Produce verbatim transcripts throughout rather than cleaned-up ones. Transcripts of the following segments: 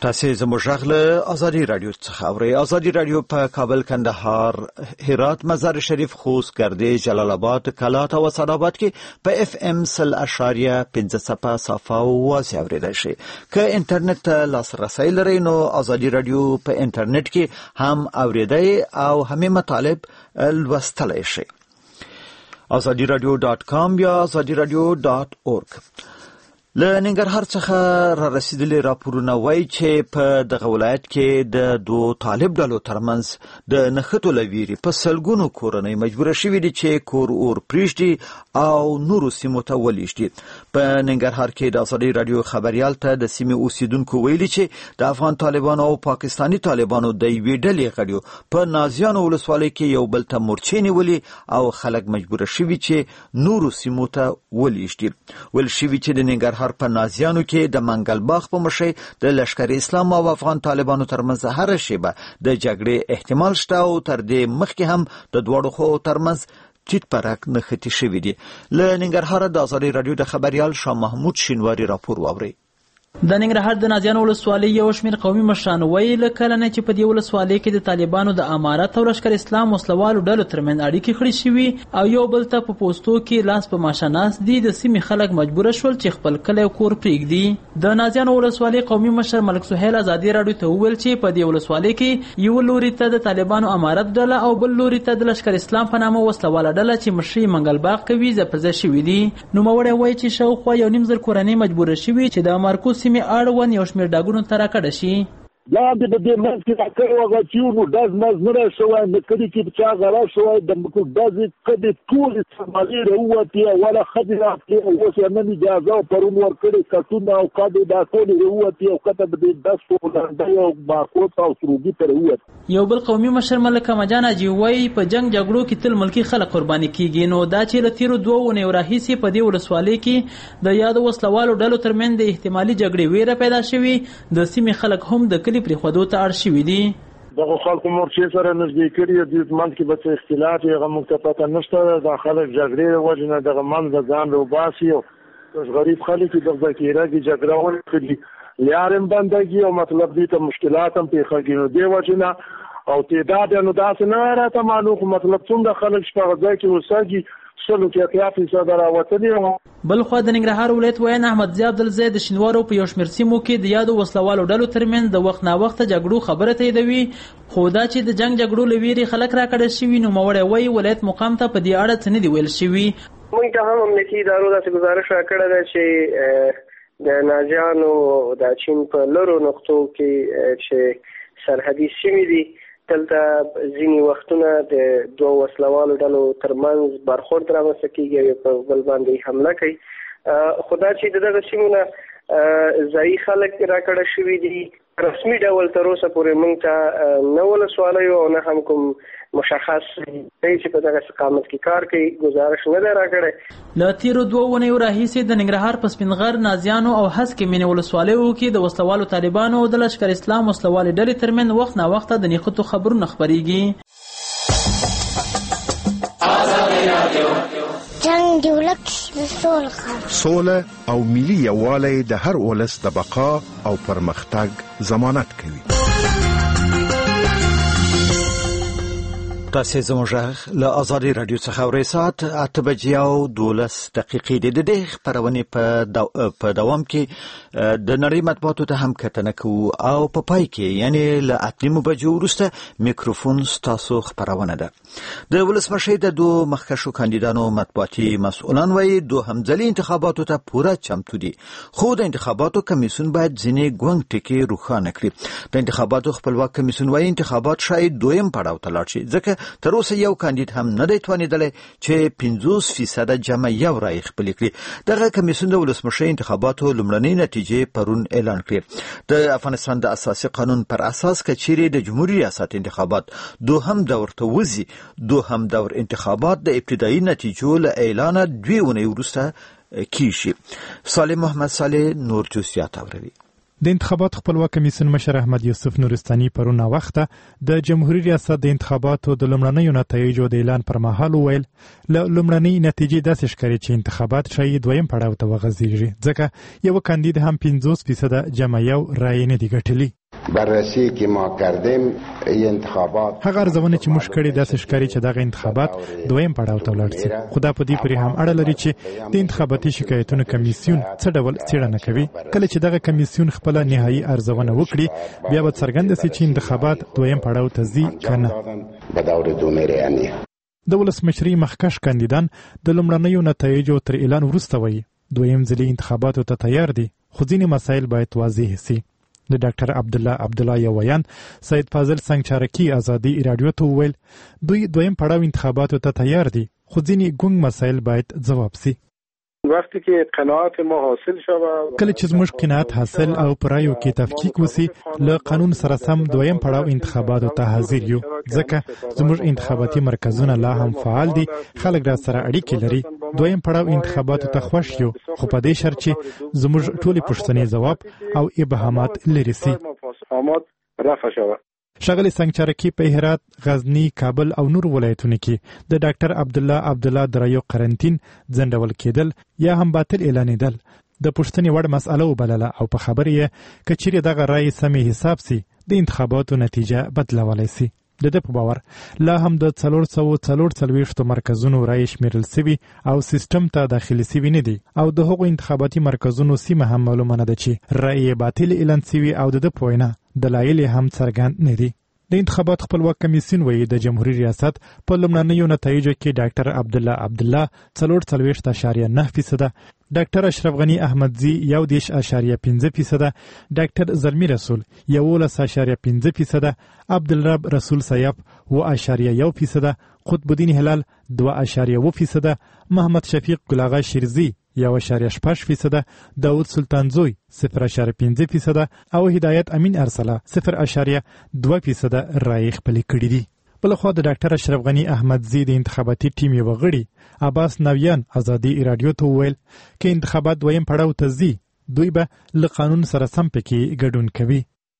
تاسې زموږ غږ له ازادي رادیو څخه اورئ. ازادي رادیو په کابل، کندهار، هرات، مزار شریف، خوست، ګردیز، جلال آباد، کلات او اسعدآباد کې په اف ام سل اشاریه پنځه څپه صافه واضح اوریدای شي. که انټرنیټ ته لاسرسی لرئ نو ازادي رادیو په انټرنیټ کې هم اوریدای او همې مطالب لوستلی شي. ازادي رادیو ډاټ کام یا ازادي رادیو ډاټ اورګ. له ننګرهار څخه را رسیدلي راپورونه وایي چې په دغه ولایت کې د دوه طالب ډلو ترمنځ د نښتو له ویرې په سلګونو کورنۍ مجبوره شوي دي چې کور اور پرېږدي او نورو سیمو ته ولیږدي. په ننګرهار کې د ازادي رادیو خبریال ته د سیمې اوسیدونکو ویلي چې د افغان طالبانو او پاکستاني طالبانو د یوې ډلې غړیو په نازیانو ولسوالۍ کې یو بل ته مورچې نیولې او خلک مجبوره شوي چې نورو سیمو ته ولیږدي. ویل شوي چې د ننګرهار په نازیانو کې د منګل باغ په مشي د لشکر اسلام او افغان طالبانو ترمنځ هر شیبه د جګړې احتمال شته او تر دې مخکې هم د دواړو خواو ترمنځ ټیټ پرک نښتې شوي دي. له ننګرهاره د ازادي رادیو د خبریال شاه محمود شینواري راپور واورئ. د ننګرهار د نازیانو ولسوالۍ یو شمېر قومي مشران وایي له کله نه چې په دې ولسوالۍ کې د طالبانو د امارت او لشکر اسلام وسلوالو ډلو ترمنځ اړیکې خړې شوي او یو بل ته په پوستو کې لاس په ماشه ناست دي، د سیمې خلک مجبوره شول چې خپل کلی او کور پرېږدي. د نازیانو ولسوالۍ قومي مشر ملک سهیل ازادي راډیو ته وویل چې په دې ولسوالۍ کې یو لوري ته د طالبانو امارت ډله او بل لوري ته د لشکر اسلام په نامه وسلواله ډله چې مشري منګل باغ کوي ځپرځه شوي دي. نوموړی وایي چې شاوخوا یو نیم زر کورنۍ مجبوره شوي چې د مارکو سیمې اړوند یو شمېر ډاګونو ته راکډه شي. لاندې د دې منځ کې راکړی وغه چې نو ډز مز نه را شوی، نه کلي کې چا غلا شوی، د ډزې کډې ټولې استعمالي راووتې، وله ښځې راغلې، اوس یې نن اجازه او پرون ورکړې کټونه او کډې دا ټولې راووتې او کته د دې ډز په لنډۍ او باکوت او سروګي ته راووت. یو بل قومي مشر ملک مجان حاجي وایي په جنګ جګړو کې تل ملکي خلک قرباني کیږي، نو دا چې له تیرو دوو اونیو راهیسې په دې ولسوالۍ کې د یادو وسلوالو ډلو ترمنځ د احتمالي جګړې ویره پیدا شوې، د سیمې خلک هم د کلي پرېښودو ته اړ شوي دي. دغه خلکو مورچې سره نږدې کړي دي، منځ کې به څه اختلاف یې هغه موږ ته پته نشته. دا خلک جګړې د وجې نه دغه منځ د ځان راوباسي او غریب خلک یې دغه کېره کې جګړه وکړي، لار هم بندېږي او مطلب دې ته مشکلات هم پېښېږي. نو دې وجې نه او تعداد یې نو داسې نه راته معلوم، مطلب څومره خلک چې په هغه ځای کې اوسېږي شلو کې اتیا فیصده راوتلي. بل خوا د ننګرهار ولایت ویان احمد ضیا عبدالزی د شینوارو په یو شمېر سیمو کې د یادو وسلوالو ډلو ترمنځ د وخت ناوخته جګړو خبره تاییدوي، خو دا چې د جنګ جګړو له ویرې خلک راکډه شوي. نوموړی وایي ولایت مقام ته په دې اړه څه نه دي ویل شوي. موږ ته هم امنیتي ادارو داسې ګزارش راکړی ده چې د نازیانو د چین په لرو نقطو کې چې سرحدي سیمې دي دلته ځینې وختونه د دوه وسلوالو ډلو ترمنځ برخورد رامنځته کېږي او په بل باندې حمله کوي. خو دا چې د دغه سیمو نه ځایي خلک راکړه شوي دي، رسمي ډول تر اوسه پورې موږ ته نه ولسوالیو او نه هم کوم مشخص چې په دغه استقامت کې کار کوي ګزارش نه دی راکړی. له تیرو دوه اونیو راهیسې د ننګرهار په سپینغر، نازیانو او هسکې مینې ولسوالیو کې د وسلوالو طالبانو او د لشکر اسلام وسلوالې ډلې ترمنځ وخت ناوخته د نښتو خبرونه خپرېږي. جنگ دی ولک سوله سوله او ملي یووالی د هر ولس د بقا او پرمختګ ضمانت کوي. تاسې زموږ غږ له ازادي رادیو څخه اورئ. ساعت اته بجې او دولس دقیقې دي. د دې خپرونې په دو... په دوام کې د نړۍ مطبوعاتو ته هم کتنه کوو او په پای کې یعنې له اته نیمو بجو وروسته میکروفون ستاسو خپرونه ده. د ولسمشر د دوه مخکښو کاندیدانو مطبوعاتي مسؤلان وایي دوهم ځلي انتخاباتو ته پوره چمتو دي، خو د انتخاباتو کمیسیون باید ځینې ګونګ ټکي روښانه کړي. د انتخاباتو خپلواک کمیسیون وایي انتخابات شاید دویم پړاو ته لاړ شي، ځکه تر اوسه یو کاندید هم نه دی توانېدلی چې پنځوس فیصده جمع یو رایې خپلې کړي. دغه کمیسیون د ولسمشر انتخاباتو لومړنۍ نتیجې پرون اعلان کړې. د افغانستان د اساسي قانون پر اساس که چیرې د جمهوري ریاست انتخابات دوهم دور ته وځي، دوهم دور انتخابات د ابتدایي نتیجو له اعلانه دوې اونۍ وروسته کیږي. صالح محمد صالح نور جزئیات اوروي. د انتخابات خپلواک کمیسیون مشر احمد یوسف نورستاني پرون وخته د جمهوریت ریاست د انتخاباتو د لومړنیو نتایجو د اعلان پر مهال وویل له لومړنۍ نتیجې داسې ښکاري چې انتخابات شاید دویم پړاو ته وغځېږي ځکه یو کاندید هم پنځوس فیصده جمع یو رای نه دی ګټلی. بررسی که ما کردیم انتخابات هغه ارزونه چې موږ کړې داسې ښکاري چې دغه انتخابات دویم پړاو ته ولاړ شي. خو دا په دې پورې هم اړه لري چې د انتخاباتي شکایتونو کمیسیون څه ډول څېړنه کوي. کله چې دغه کمیسیون خپله نهایي ارزونه وکړي بیا به څرګنده شي چې انتخابات دویم پړاو ته ځي که نه. د ولسمشرۍ مخکښ کاندیدان د لومړنیو نتایجو تر اعلان وروسته وایي دویم ځلي انتخاباتو ته تیار دي خو ځینې مسایل باید واضح شي. د ډاکټر عبدالله عبدالله یو ویان سید فاضل سنگچارکی ازادي رادیو ته وویل دوی دویم پړاو انتخاباتو ته تیار دي خو ځینې ګونګ مسایل باید ځواب شي. وقتی که قناعت ما حاصل شود کله چې زموږ قناعت حاصل او پرایو کې تفکیک وسی له قانون سره سم دویم پړاو انتخاباتو ته حاضر یو ځکه زموږ انتخاباتي مرکزونه لا هم فعال دي خلک را سره اړیکې لري. دویم پړاو انتخاباتو ته خوښ یو خو په دې شرط چې زموږ ټولې پوښتنې ځواب او ابهامات لرې سي. ښاغلي سنگچارکی په هرات، غزنی، کابل او نور ولایتونو کې د ډاکټر عبدالله عبدالله د رایو قرنطین ځنډول کېدل یا هم باطل اعلانېدل د پوښتنې وړ مسأله وبلله او په خبره یې که چیرې دغه رایې سمې حساب سي د انتخاباتو نتیجه بدلولی سي. د ده په باور لا هم د څلور سوه څلور څلوېښتو مرکزونو رایې شمیرل سوي او سیستم ته داخلي سوي نه دي او د هغو انتخاباتي مرکزونو سیمه هم معلومه نه ده چې رایې باطل اعلان سوي او د ده په وینا دلایل هم څرګند نه دي. د انتخابات خپلواک کمیسیون وایي د جمهوریت ریاست په لومړنیو نتایجو کې ډاکټر عبدالله عبدالله څلور څلوېښت اشاریه نه فیصده، ډاکټر اشرف غني احمدزي یو دېرش اشاریه پنځه فیصده، ډاکټر زلمي رسول یولس اشاریه پنځه فیصده، عبدالرب رسول سیف اوه اشاریه یو فیصده، قطب الدین هلال دوه اشاریه اوه فیصده، محمد شفیق ګل آغا شیرزي یو اشاریه شپږ فیصده، داود سلطان زوی صفر اشاریه پنځه فیصده او هدایت امین ارسله صفر اشاریه دوه فیصده رایې خپلې کړي دي. بلخوا د ډاکټر اشرف غني احمدزي د انتخاباتي ټیم یو غړي عباس ناویان ازادي رادیو ته وویل که انتخابات دویم پړاو ته ځي دوی به له قانون سره سم پکې ګډون کوي.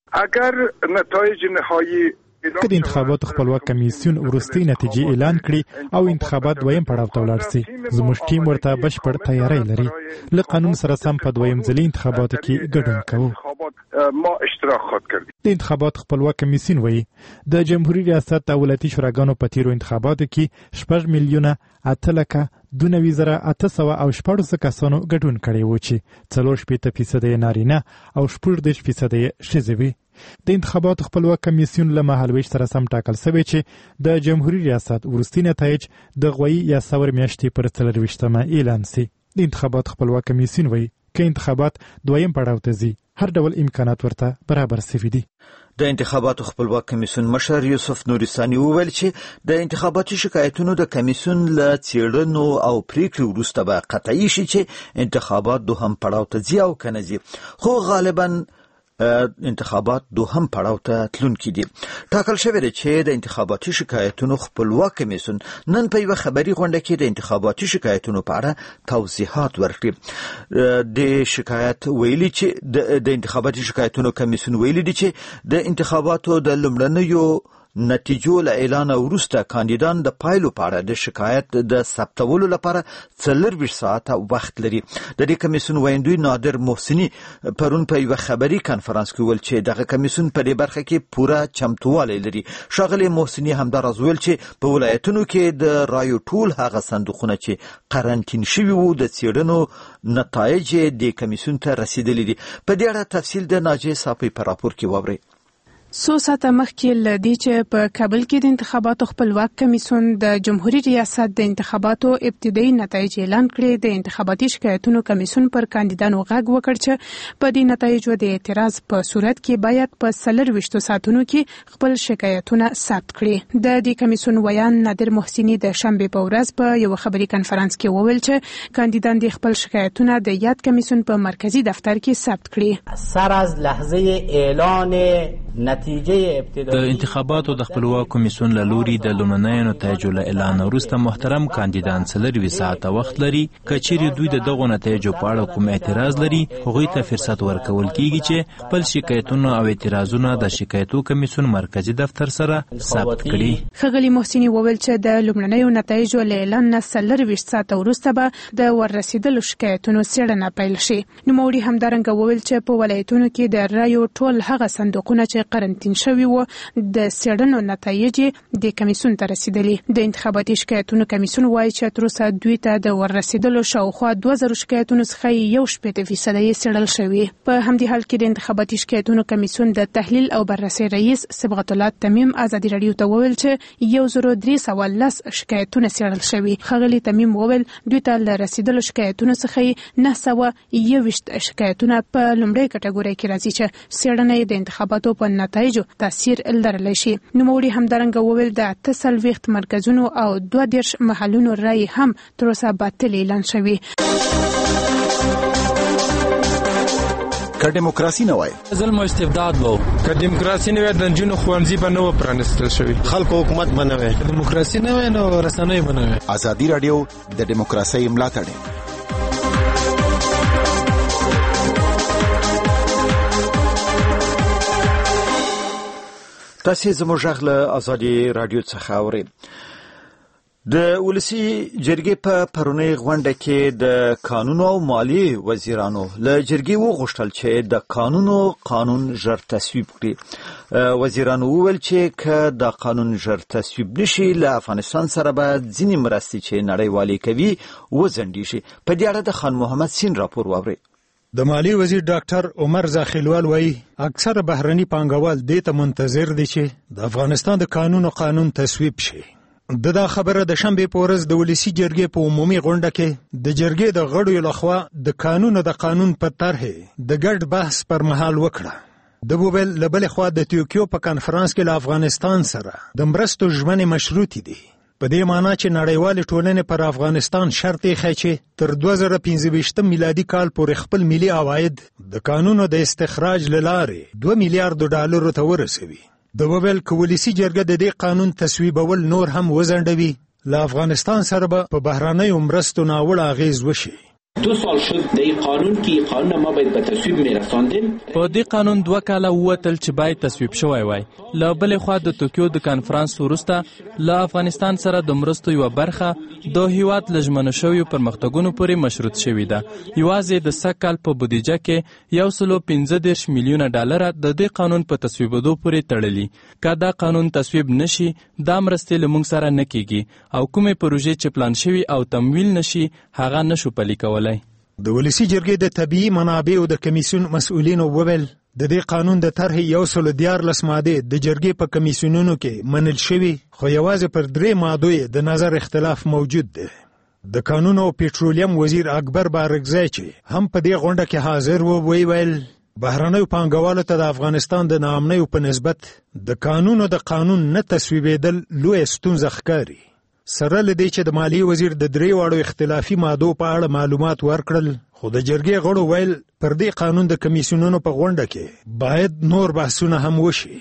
اگر نتایج نهایی که د انتخاباتو خپلواک کمیسیون وروستۍ نتیجې اعلان کړي او انتخابات دویم پړاو ته ولاړ سي زموږ ټیم ورته بشپړ تیاری لري. له قانون سره سم په دویم ځلي انتخاباتو کې ګډون کوو. ما اشتراک خود کړی. د انتخابات خپلواک کمیسیون وایي د جمهوریت ریاست او ولایتي شوراګانو په تیرو انتخاباتو کې شپږ میلیونه اته لکه دوه نوي زره اته سوه او شپاړس کسانو ګډون کړی و چې څلور شپېته فیصده یې نارینه او شپږ دېرش فیصده یې ښځې وي. د انتخاباتو خپلواک کمیسیون له مهالویش سره سم ټاکل شوی چې د جمهوریت ریاست وروستي نتایج د غویي یا سور میاشتې پر څلرویشتمه اعلان سي. د انتخاباتو خپلواک کمیسیون وایي که انتخابات دویم پړاو ته ځي هر ډول امکانات ورته برابر سوي دي. د انتخاباتو خپلواک کمیسیون مشر یوسف نورستاني وویل چې د انتخاباتي شکایتونو د کمیسیون له څېړنو او پریکړې وروسته به قطعي شي چې انتخابات دوهم پړاو ته ځي او که نه ځي، خو غالبا انتخابات دوهم پړاو ته تلونکي دي. ټاکل شوی دی چې د انتخاباتي شکایتونو خپلواک کمیسیون نن په یوه خبري غونډه کې د انتخاباتي شکایتونو په اړه توضیحات ورکړي. د شکایت ویلي چې د انتخاباتي شکایتونو کمیسیون ویلي دی چې د انتخاباتو د لومړنیو نتیجو له اعلان وروسته کاندیدان د پایلو په اړه د شکایت د ثبتولو لپاره څلرویشت ساعته وخت لري. د دې کمیسیون ویاندوی نادر محسني پرون په یوه خبري کنفرانس کې ویل چې دغه کمیسیون په دې برخه کې پوره چمتووالی لري. ښاغلی محسني همداراز ویل چې په ولایتونو کې د رایو ټول هغه صندوقونه چې قرنطین شوي وو د څېړنو نتایج د کمیسیون ته رسیدلي دي. په دې اړه تفصیل د ناجیې صافی په راپور کې واورئ. څو ساعته مخکې له دې چې په کابل کې د انتخاباتو خپلواک کمیسیون د جمهوریت ریاست د انتخاباتو ابتدایي نتایج اعلان کړي، د انتخاباتي شکایتونو کمیسیون پر کاندیدانو غږ وکړ چې په دې نتایجو د اعتراض په صورت کې باید په څلرویشتو ساعتونو کې خپل شکایتونه ثبت کړي. د دې کمیسیون ویان نادر محسني د شنبې په ورځ په یو خبري کنفرانس کې وویل چې کاندیدان د خپل شکایتونه د یاد کمیسیون په مرکزی دفتر کې ثبت کړي. سر از لحظه اعلان نتیجه ابتدایی د انتخاباتو د خپلواک کمیسیون له لوري د لومړنیو نتایجو له اعلان وروسته محترم کاندیدان څلروي ساعته وخت لري که چیرې دوی د دغو نتایجو په اړه کوم اعتراض لري هغوی ته فرصت ورکول کیږي چې خپل شکایتونه او اعتراضونه د شکایتو کمیسیون مرکزی دفتر سره ثبت کړي. ښاغلي محسني وویل چې د لومړنیو نتایجو له اعلان نه څلرویشت ساعته وروسته به د وررسېدلو شکایتونو څېړنه پیل شي. نوموړي همدارنګه وویل چې په ولایتونو کې د رایو ټول هغه صندوقونه چې قرنطین شوي وو د څېړنو نتایج د کمیسیون ته رسیدلي. د انتخاباتي شکایتونو کمیسیون وایي چې تر اوسه دوی ته د وررسېدلو شاوخوا دوه زره شکایتونو څخه یو شپېته فیصده یې څېړل شوي. په همدې حال کې د انتخاباتي شکایتونو کمیسیون د تحلیل او بررسۍ رئیس صبغت الله تمیم ازادي راډیو ته وویل چې یو زره درې سوه لس شکایتونه څېړل شوي. ښاغلي تمیم وویل دوی ته له رسیدلو شکایتونو څخه نه سوه یوویشت شکایتونه په لومړۍ کټګورۍ کې راځي چې څېړنه یې د انتخاباتو په نتایجو تاثیر لرلی شي. نوموړي همدارنګه وویل د اته څلوېښت مرکزونو او دوه دېرش محلونو رایې هم تر اوسه باطل اعلان شوي. که دیموکراسي نه وای ظلم او استبداد وو. که دیموکراسي نه وای د نجونو ښوونځي به نه و پرانیستل شوي. خلکو حکومت به نه وای. که دیموکراسي نه وای نو رسنۍ به نه وای. ازادي راډیو د دیموکراسۍ ملاتړ تاسې زموږ غږ له ازادي راډیو څخه اورئ. د ولسي جرګې په پرونۍ غونډه کې د قانونو او مالیې وزیرانو له جرګې وغوښتل چې د قانونو قانون ژر تصویب کړي. وزیرانو وویل چې که د قانون ژر تصویب نشي له افغانستان سره به ځینې مرستې چې نړیوالې کوي وځنډېږي. په دې اړه د خان محمد سین راپور واورئ. د مالی وزیر ډاکټر عمر زاخیلوال وایي اکثر بهرني پانګوال دې ته منتظر دي چې د افغانستان د قانون او قانون تصویب شي. د دا خبره د شنبې په ورځ د ولسي جرګې په عمومي غونډه کې د جرګې د غړو لخوا د قانون او د قانون په طرح د ګډ بحث پر مهال وکړه. د بوبل له بلې خوا د توکیو په کانفرنس کې له افغانستان سره د مرستو ژمنې مشروطې دي. په دې معنی چې نړیوالې ټولنې پر افغانستان شرط ایښی چې تر دوه زره پنځه ویشتم میلادي کال پورې خپل ملي عواید د قانونو د استخراج له لارې دوه میلیارډو ډالرو ته ورسوي. د وویل که ولسي جرګه د دې قانون تصویبول نور هم وځنډوي له افغانستان سره به په بهرنیو مرستو ناوړه اغیز وشي. دو سال شد در این قانون که این قانون ما باید به تصویب میرساندیم. په دې قانون دوه کاله ووتل چې باید تصویب شوی وای. له بلې خوا د توکیو د کانفرانس وروسته له افغانستان سره د مرستو یوه برخه د هیواد له ژمنو شویو پرمختګونو پورې مشروط شوې ده. یوازې د سږ کال په بودیجه کې یو سلو پنځه دېرش میلیونه ډالره د دې قانون په تصویبېدو پورې تړلي. که دا قانون تصویب نشي دا مرستې له موږ سره نه کیږي او کومې پروژې چې پلان شوي او تمویل نشي هغه نشو پلي کولی. د ولسي جرګې د طبیعي منابعو د کمیسیون مسؤلینو وویل د دې قانون د طرحې یو سل دیارلس مادې د جرګې په کمیسیونونو کې منل شوي خو یوازې پر درې مادو یې د نظر اختلاف موجود دی. د قانون او پېټرولیم وزیر اکبر بارګزی چې هم په دې غونډه کې حاضر و ویل بهرنیو پانګوالو ته د افغانستان د ناامنیو په نسبت د قانون او د قانون نه تصویبېدل لویه ستونزه ښکاري. سره له دې چې د مالیې وزیر د درې واړو اختلافي مادو په اړه معلومات ورکړل خو د جرګې غړو ویل پر دې قانون د کمیسیونونو په غونډه کې باید نور بحثونه هم وشي.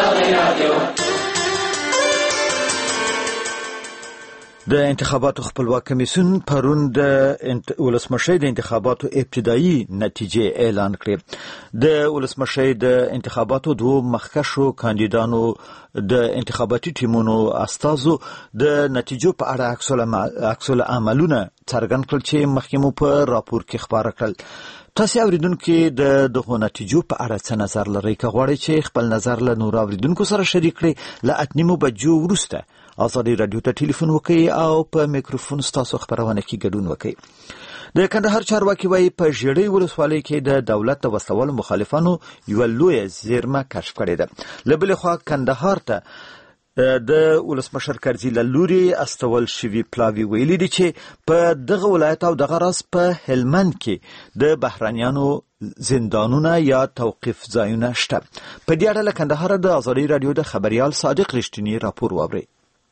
د انتخاباتو خپلواک کمیسیون پرون د ولسمشر د انتخاباتو ابتدایي نتیجې اعلان کړې. د ولسمشر د انتخاباتو دوه مخکښو کاندیدانو د انتخاباتي ټیمونو استازو د نتیجو په اړه عکس العملونه څرګند کړل چې مخکې مو په راپور کې خبره کړل. تاسو اوریدونکو د دغه نتیجو په اړه څه نظر لرئ؟ که غواړئ چې خپل نظر له نور اوریدونکو سره شریک کړئ له اتنیمو بجو وروسته ازادي راډیو ته ټلیفون وکړئ او په میکروفون ستاسو خبرونه کې ګډون وکړئ. د کندهار چارواکي وایي په ژړۍ ولسوالۍ کې د دولت د وسلوالو مخالفانو یو لوی زیرمه کشف کړې ده. له بلې خوا کندهار ته د ولسمشر کرزي له لوري استول شوي پلاوي ویلي دي چې په دغه ولایت او دغه راز په هلمند کې د بهرانیانو زندانونه یا توقيف ځایونه شته. په دې اړه له کندهار د ازادي راډیو د خبريال صادق رښتینی راپور واوري.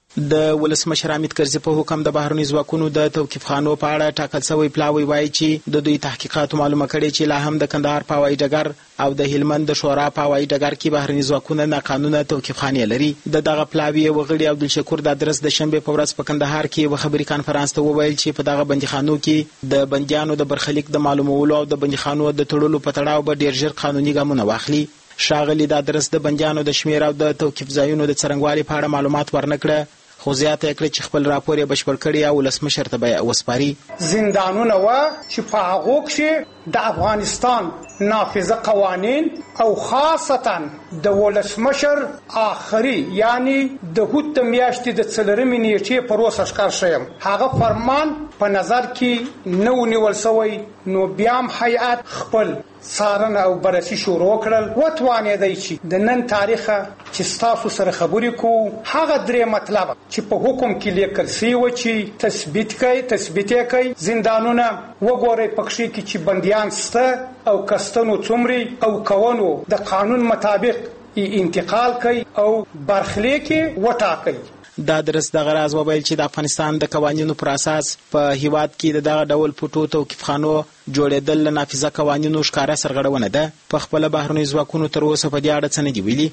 د ولسمشر حمید کرزي په حکم د بهرني ځواکونو د توقيف خانو په اړه ټاکل شوی پلاوی وایي چې د دوی تحقیقات معلومه کړي چې لا هم د کندهار په هوایي ډګر او د هلمند د شورا په هوایي ډګر کې بهرني ځواکونه ناقانونه توقيف خانې لري. د دغه پلاوی وغړي عبدالشکور د ادرس د شنبه په ورځ په کندهار کې یو خبري کانفرنس ته وویل چې په دغه بندیخانو کې د بندیانو د برخلیک د معلومولو او د بندیخانو د تړلو په تړاو به ډیر ژر قانوني ګامونه واخلي. شاغلي د ادرس د بندیانو د شمیر او د توقيف ځایونو د څرنګوالي په اړه معلومات ورنکړه، خو زیاته کړې چې خپل راپور یې بشپړ کړی او ولسمشر ته به وسپاري. زندانونه و چې په هغو کې د افغانستان نافذه قوانین او خاصتا د ولسمشر آخري یعنی د هوت میاشتې د څلورمې نیټې پر اوسه ښکار شویم هغه فرمان په نظر کې نو نیول شوی، نو بیا هم هیئت خپل څارنه او بررسي شروع کړل. وتوانېدی چې د نن تاریخه چې ستاسو سره خبرې کوو هغه درې مطلب چې په حکم کې لیکل شوي چې تثبیت کوي تثبیت یې کوي زندانونه وګورئ پکښې کې چې بندیان شته او کستنو څومره او کوونو د قانون مطابق انتقال کوي او برخلیک وټاکي. دا درس دغه راز وویل چې د افغانستان د قوانینو پر اساس په هیواد کې د دغه ډول پټو توقيف خانو جوړېدل له نافذه قوانینو ښکاره سرغړونه ده. په خپله بهرنیو ځواکونو تر اوسه په دې اړه څه نه دي ویلي.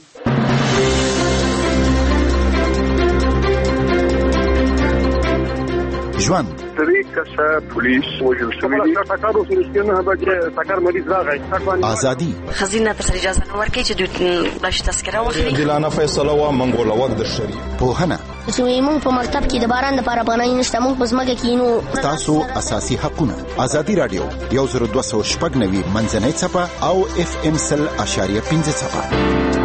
ژوند درې کسه پولیس وژل شوي دي. ټکر وسو نه به ټکر مریض راغی. ازادي خزینه ته اجازه نه ورکړي چې دوی باش تذکره واخلي. دلانه فیصله و منګول وخت د شری پوهنه زموږ په مکتب کې د باران لپاره پناه نشته، موږ په ځمکه کې نو تاسو اساسي حقونه. ازادي رادیو یو زر دوه سوه شپږ نوي منځنۍ څپه او اف ام سل اشاریه پنځه څپه.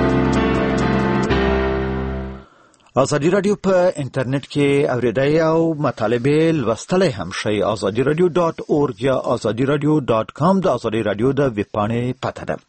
ازادي رادیو په انټرنیټ کې اوریدای او مطالبه لوستلای هم شي. ازادي رادیو ډاټ اورګ یا ازادي رادیو ډاټ کام د ازادي رادیو د ویب پاڼې پته ده.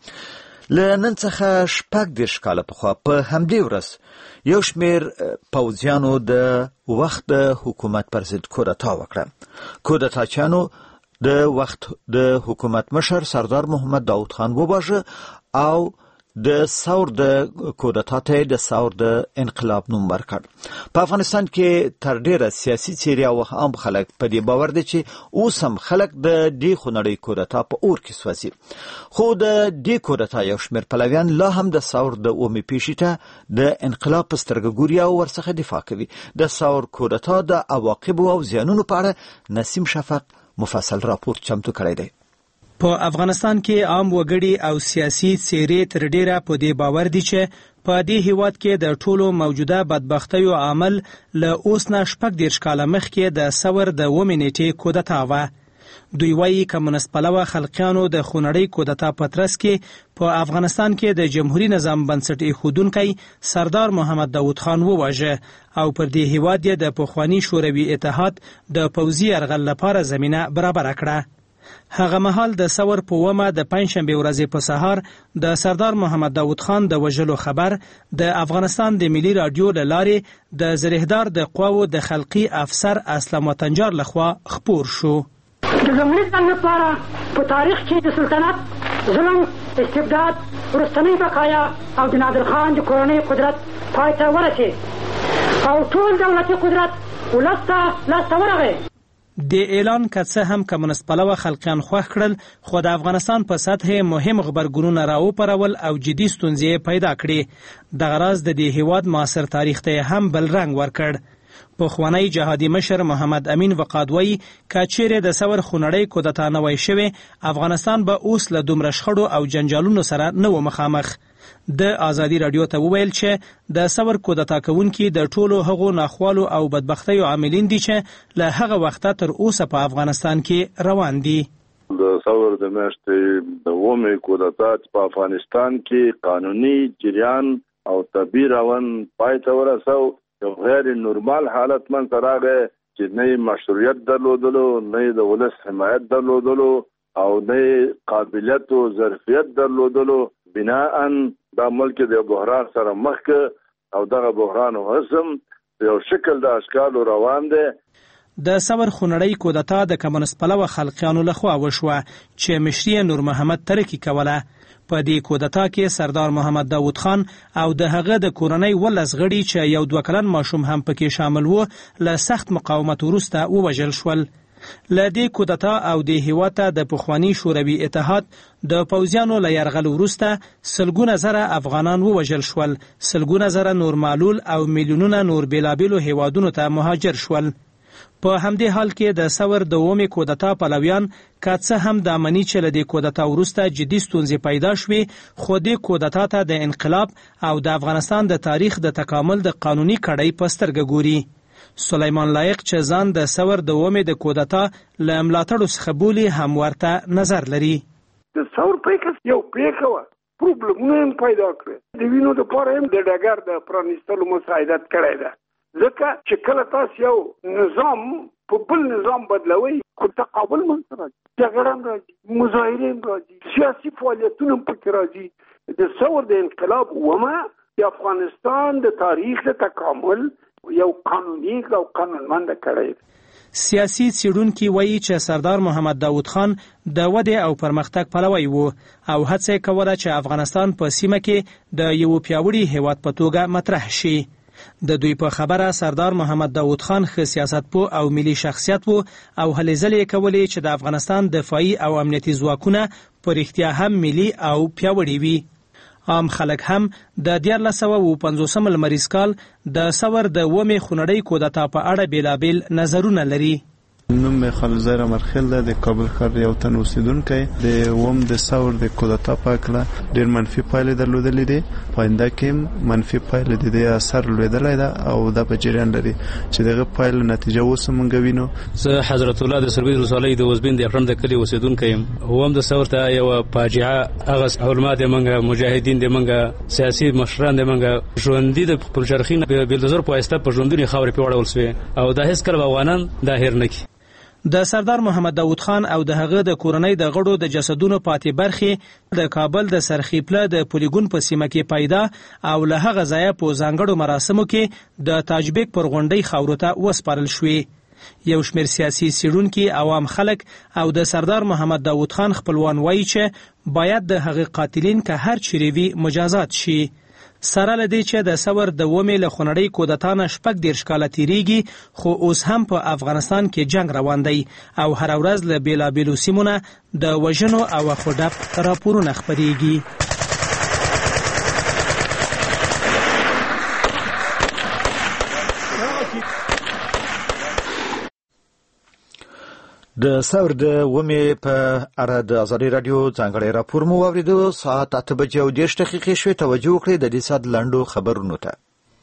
لنن څخه شپږ دېرش کاله پخوا په همدې ورځ یو شمېر پوځیانو د وخت د حکومت پر ضد کودتا وکړه. کودتاچیانو د وخت د حکومت مشر سردار محمد داود خان وواژه او د ثور د کودتا ته د ثور د انقلاب نوم ورکړ. په افغانستان کې تر ډیره سیاسي څیرې او عام خلک په دې باور دي چې اوس هم خلک د دې خونړۍ کودتا په اور کې سوځي. خو د دې کودتا یو شمېر پلویان لا هم د ثور د اومې پیښې ته د انقلاب په سترګه ګوري او ورڅخه دفاع کوي. د ثور کودتا د عواقبو او زیانونو په اړه نسیم شفق مفصل راپور چمتو کړی دی. په افغانستان کې عام وګړي او سیاسي څیرې تر ډیره په دې باور دي چې په دې هیواد کې د ټولو موجوده بدبختیو عامل له اوس نه شپږ دېرش کاله مخکې د ثور د اومې نیټې کودتا وه. دوی وایي کمونست پلوه خلقیانو د خونړۍ کودتا په ترڅ کې په افغانستان کې د جمهوریت نظام بنسټ ایښودونکی سردار محمد داود خان وواژه او پر دې هیواد یې د پخواني شوروي اتحاد د پوځي یرغل لپاره زمینه برابره کړه. هغه مهال د ثور په اومه د پنجشنبې ورځې په سهار د سردار محمد داود خان د وژلو خبر د افغانستان د ملي راډیو له لارې د زرهدار د قواو د خلقي افسر اسلم وطنجار لخوا خپور شو. د جمهوریت ځنګ لپاره په تاریخ کې د سلطنت ظلم استبداد وروستنۍ بقایا او د نادر خان د کورنۍ قدرت پای ته ورسېد او ټول دولتي قدرت ولس ته لاسته ورغی. د اعلان که څه هم کمونست پلوه خلقیان خوښ کړل، خو د افغانستان په سطح مهم غبرګونونه راوپارول او جدي ستونزې پیدا کړې. دغه راز د دې هیواد معاصر تاریخ ته هم بل رنګ ورکړ. پخوانی جهادي مشر محمد امین وقادوی که چیرې د ثور خونړۍ کودتا نه وای شوې، افغانستان به اوس له دومره شخړو او جنجالونو سره نه و مخامخ. د ازادي رادیو ته وویل چې د ثور کودتا کوونکي د ټولو هغو ناخوالو او بدبختیو عاملین دي چې له هغه وخته تر اوسه په افغانستان کې روان دي. د ثور د میاشتې د اومې کودتا په افغانستان کې قانوني جریان او طبیعي روان پای ته ورسو. یو غیر نورمال حالت منځته راغی چې نه مشروعیت درلودلو، نه د ولس حمایت درلودلو او نه قابلیت او ظرفیت درلودلو. بناءً دا ملک د بحران سره مخ او دغه بحران هم یو شکل د اشکال روان دی. د ثور خونړۍ کودتا د کمونست پلوه خلقیانو لخوا وشوه چې مشري نور محمد ترکی کوله. په دې کودتا کې سردار محمد داود خان او د هغه د کورنۍ ولس غړي چې یو دوه کلن ماشوم هم پکې شامل وو له سخت مقاومت وروسته ووژل شول. له دې کودتا او د هېواد ته د پخواني شوروي اتحاد د پوځیانو له یرغل وروسته سلګونه زره افغانان ووژل شول، سلګونه زره نور معلول او میلیونونه نور بېلابېلو هېوادونو ته مهاجر شول. په همدې حال کې د ثور د اومې کودتا پلویان که څه هم د امني چې له دې کودتا وروسته جدي ستونزې پیدا شوې، خو دې کودتا ته د انقلاب او د افغانستان د تاریخ د تکامل د قانوني کړۍ په سترګه ګوري. سلیمان لایق چې ځان د ثور د اومې د کودتا له ملاتړو څخه بولي هم ورته نظر لري. د ثور پریکړه یو پریکړه وه، پروبلمونه هم پیدا کړل، د وینو دپاره هم د ډګر د پرانیستلو مساعدت کړی ده. ځکه چې کله تاسو یو نظام په بل نظام بدلوي، خو تقابل منځ راځي، جګړه هم راځي، مظاهرې هم راځي، سیاسي فعالیتونه هم پکې راځي. د ثور د انقلاب اومه د افغانستان د تاریخ د تکامل یو قانوني او قانونمند کړی. سیاسي څېړونکي وایي چې سردار محمد داود خان د ودې او پرمختګ پلوی و او هڅه یې کوله چې افغانستان په سیمه کې د یو پیاوړي هیواد په توګه مطرح شي. د دوی په خبره سردار محمد داود خان ښه سیاستپوه او ملي شخصیت و او هلې ځلې یې کولې چې د افغانستان دفاعي او امنیتي ځواکونه په رښتیا هم ملي او پیاوړي وي. عام خلک هم د دیارلس سوه اووه پنځوسم لمریز کال د ثور د اومې خونړۍ کودتا په اړه بېلابېل نظرونه لري. نوم مې خالد مرخیل ده، د کابل ښار یو تن اوسېدونکی. د اوم د ثور د کودتا په هکله ډېر منفي پایلې درلودلې دي، په آینده کې هم منفي پایلې د دې اثر لوېدلی ده او دا په جریان لري چې دغه پایلې نتیجه اوس هم موږ وینو. زه حضرت الله د سروبي ولسوالۍ د وزبین د اقرم د کلي اوسېدونکی یم. اوم د ثور ته یوه فاجعه، هغه علما د موږ مجاهدین د موږ سیاسي مشران د موږ ژوندي د پلچرخي بلدوزر په واسطه په ژوندونې خاورې پرې وړول سوې او دا هېڅکله به افغانان دا هېر نه کړي. د سردار محمد داود خان او د هغه د کورنۍ د غړو د جسدونو پاتې برخې د کابل د سرخی پله د پولیګون په سیمه کې پیدا او له هغه ځایه په ځانګړو مراسمو کې د تاجبیک پر غونډۍ خاورو ته وسپارل شوې. یو شمېر سیاسي څېړونکي، عوام خلک او د سردار محمد داود خان خپلوان وایي چې باید د هغه قاتلین که هر چیرې وي مجازات شي. سره له دې چې د ثور د اومې له خونړۍ کودتا نه شپږ دېرش کاله تېرېږي، خو اوس هم په افغانستان کې جنګ روان دی او هره ورځ له بېلابېلو سیمو نه د وژنو او اخو ډب راپورونه خپرېږي. د ثور د اومې په اړه د ازادي راډیو ځانګړی راپور مو واورېدو. ساعت اته بجې او دېرش دقیقې شوې. توجه وکړئ د دې ساعت لنډو خبرونو ته.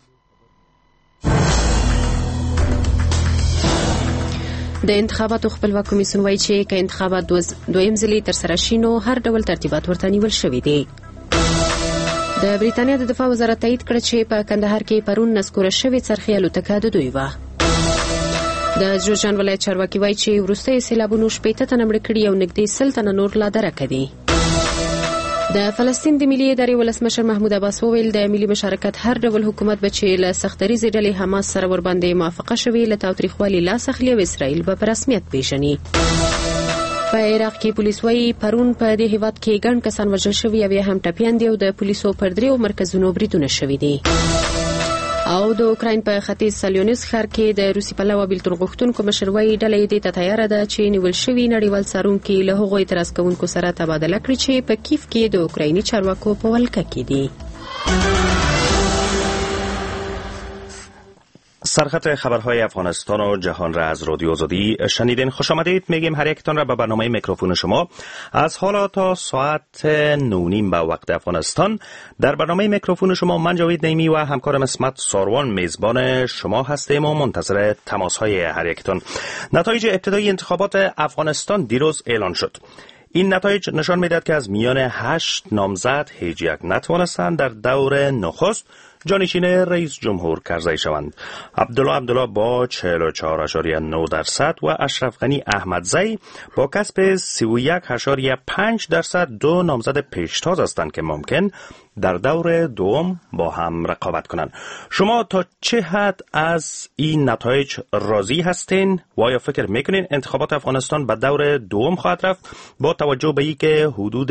د انتخاباتو خپلواک کمیسیون وایي چې که انتخابات دویم ځلې ترسره شي نو هر ډول ترتیبات ورته نیول شوي دي. د بریتانیا د دفاع وزارت تایید کړ چې په کندهار کې پرون نسکوره شوې څرخي الوتکه د دوی وه. د جوزجان ولایت چارواکي وایي چې وروستیو سیلابونو شپېته تنه مړه کړي او نږدې سل تنه نور لا درکه دي. د فلسطین د ملي ادارې ولسمشر محمود عباس وویل د ملي مشارکت هر ډول حکومت به چې له سختدریزې ډلې حماس سره ورباندې موافقه شوې له تاوتریخوالي لاس اخلي او اسرائیل به په رسمیت پیژني. په عراق کې پولیس وایي پرون په دې هیواد کې ګڼ کسان وژل شوي او یا هم ټپیان دي او د پولیسو پر دریو مرکزونو بریدونه شوي دي. او د اوکراین په ختیځ سالیونیس ښار کې د روسي پلوه بیلتون غوښتونکو مشر وایي ډله یې دې ته تیاره ده چې نیول شوي نړیوال څارونکي له هغو اعتراض کوونکو سره تبادله کړي چې په کیف کې د اوکرایني چارواکو په ولکه کې دي. سرخط خبرهای افغانستان و جهان را از رادیو آزادی شنیدین. خوش آمدید میگیم هر یکتان را به برنامه میکروفون شما. از حالا تا ساعت نونیم به وقت افغانستان در برنامه میکروفون شما من جاوید نیمی و همکارم اسمت ساروان میزبان شما هستیم و منتظر تماسهای هر یکتان. نتایج ابتدایی انتخابات افغانستان دیروز اعلان شد. این نتایج نشان میدهد که از میان هشت نامزد هیچ یک نتوانستند در دور نخست جانشین رئیس جمهور کرزی شوند. عبدالله عبدالله با چهل و چهار ممیز نه درصد و اشرف غنی احمدزی با کسب سی و یک ممیز پنج درصد دو نامزد پیشتاز هستند که ممکن در دور دوم با هم رقابت کنند. شما تا چه حد از این نتایج راضی هستین و یا فکر میکنین انتخابات افغانستان به دور دوم خواهد رفت با توجه به اینکه حدود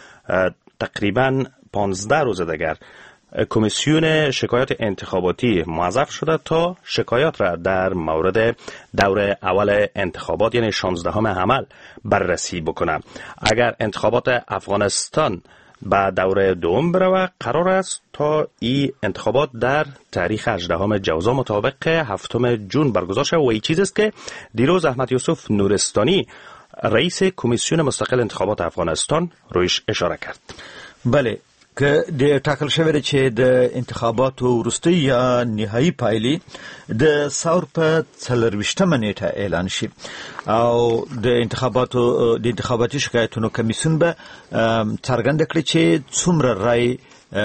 تقریبا پانزده روز دیگر کمیسیون شکایات انتخاباتی موظف شده تا شکایات را در مورد دور اول انتخابات یعنی شانزدهم حمل بررسی بکنه. اگر انتخابات افغانستان به دور دوم بروه قرار است تا این انتخابات در تاریخ هجدهم جوزا مطابق هفتم جون برگزار شود و این چیز است که دیروز احمد یوسف نورستانی رئیس کمیسیون مستقل انتخابات افغانستان رویش اشاره کرد. بله که د ټاکل شوی چې د انتخاباتو وروستۍ یا نهایي پایلې د ثور په څلرویشتمه نیټه اعلان شي او د انتخاباتو د انتخاباتي شکایتونو کمیسیون به څرګنده کړي چې څومره رای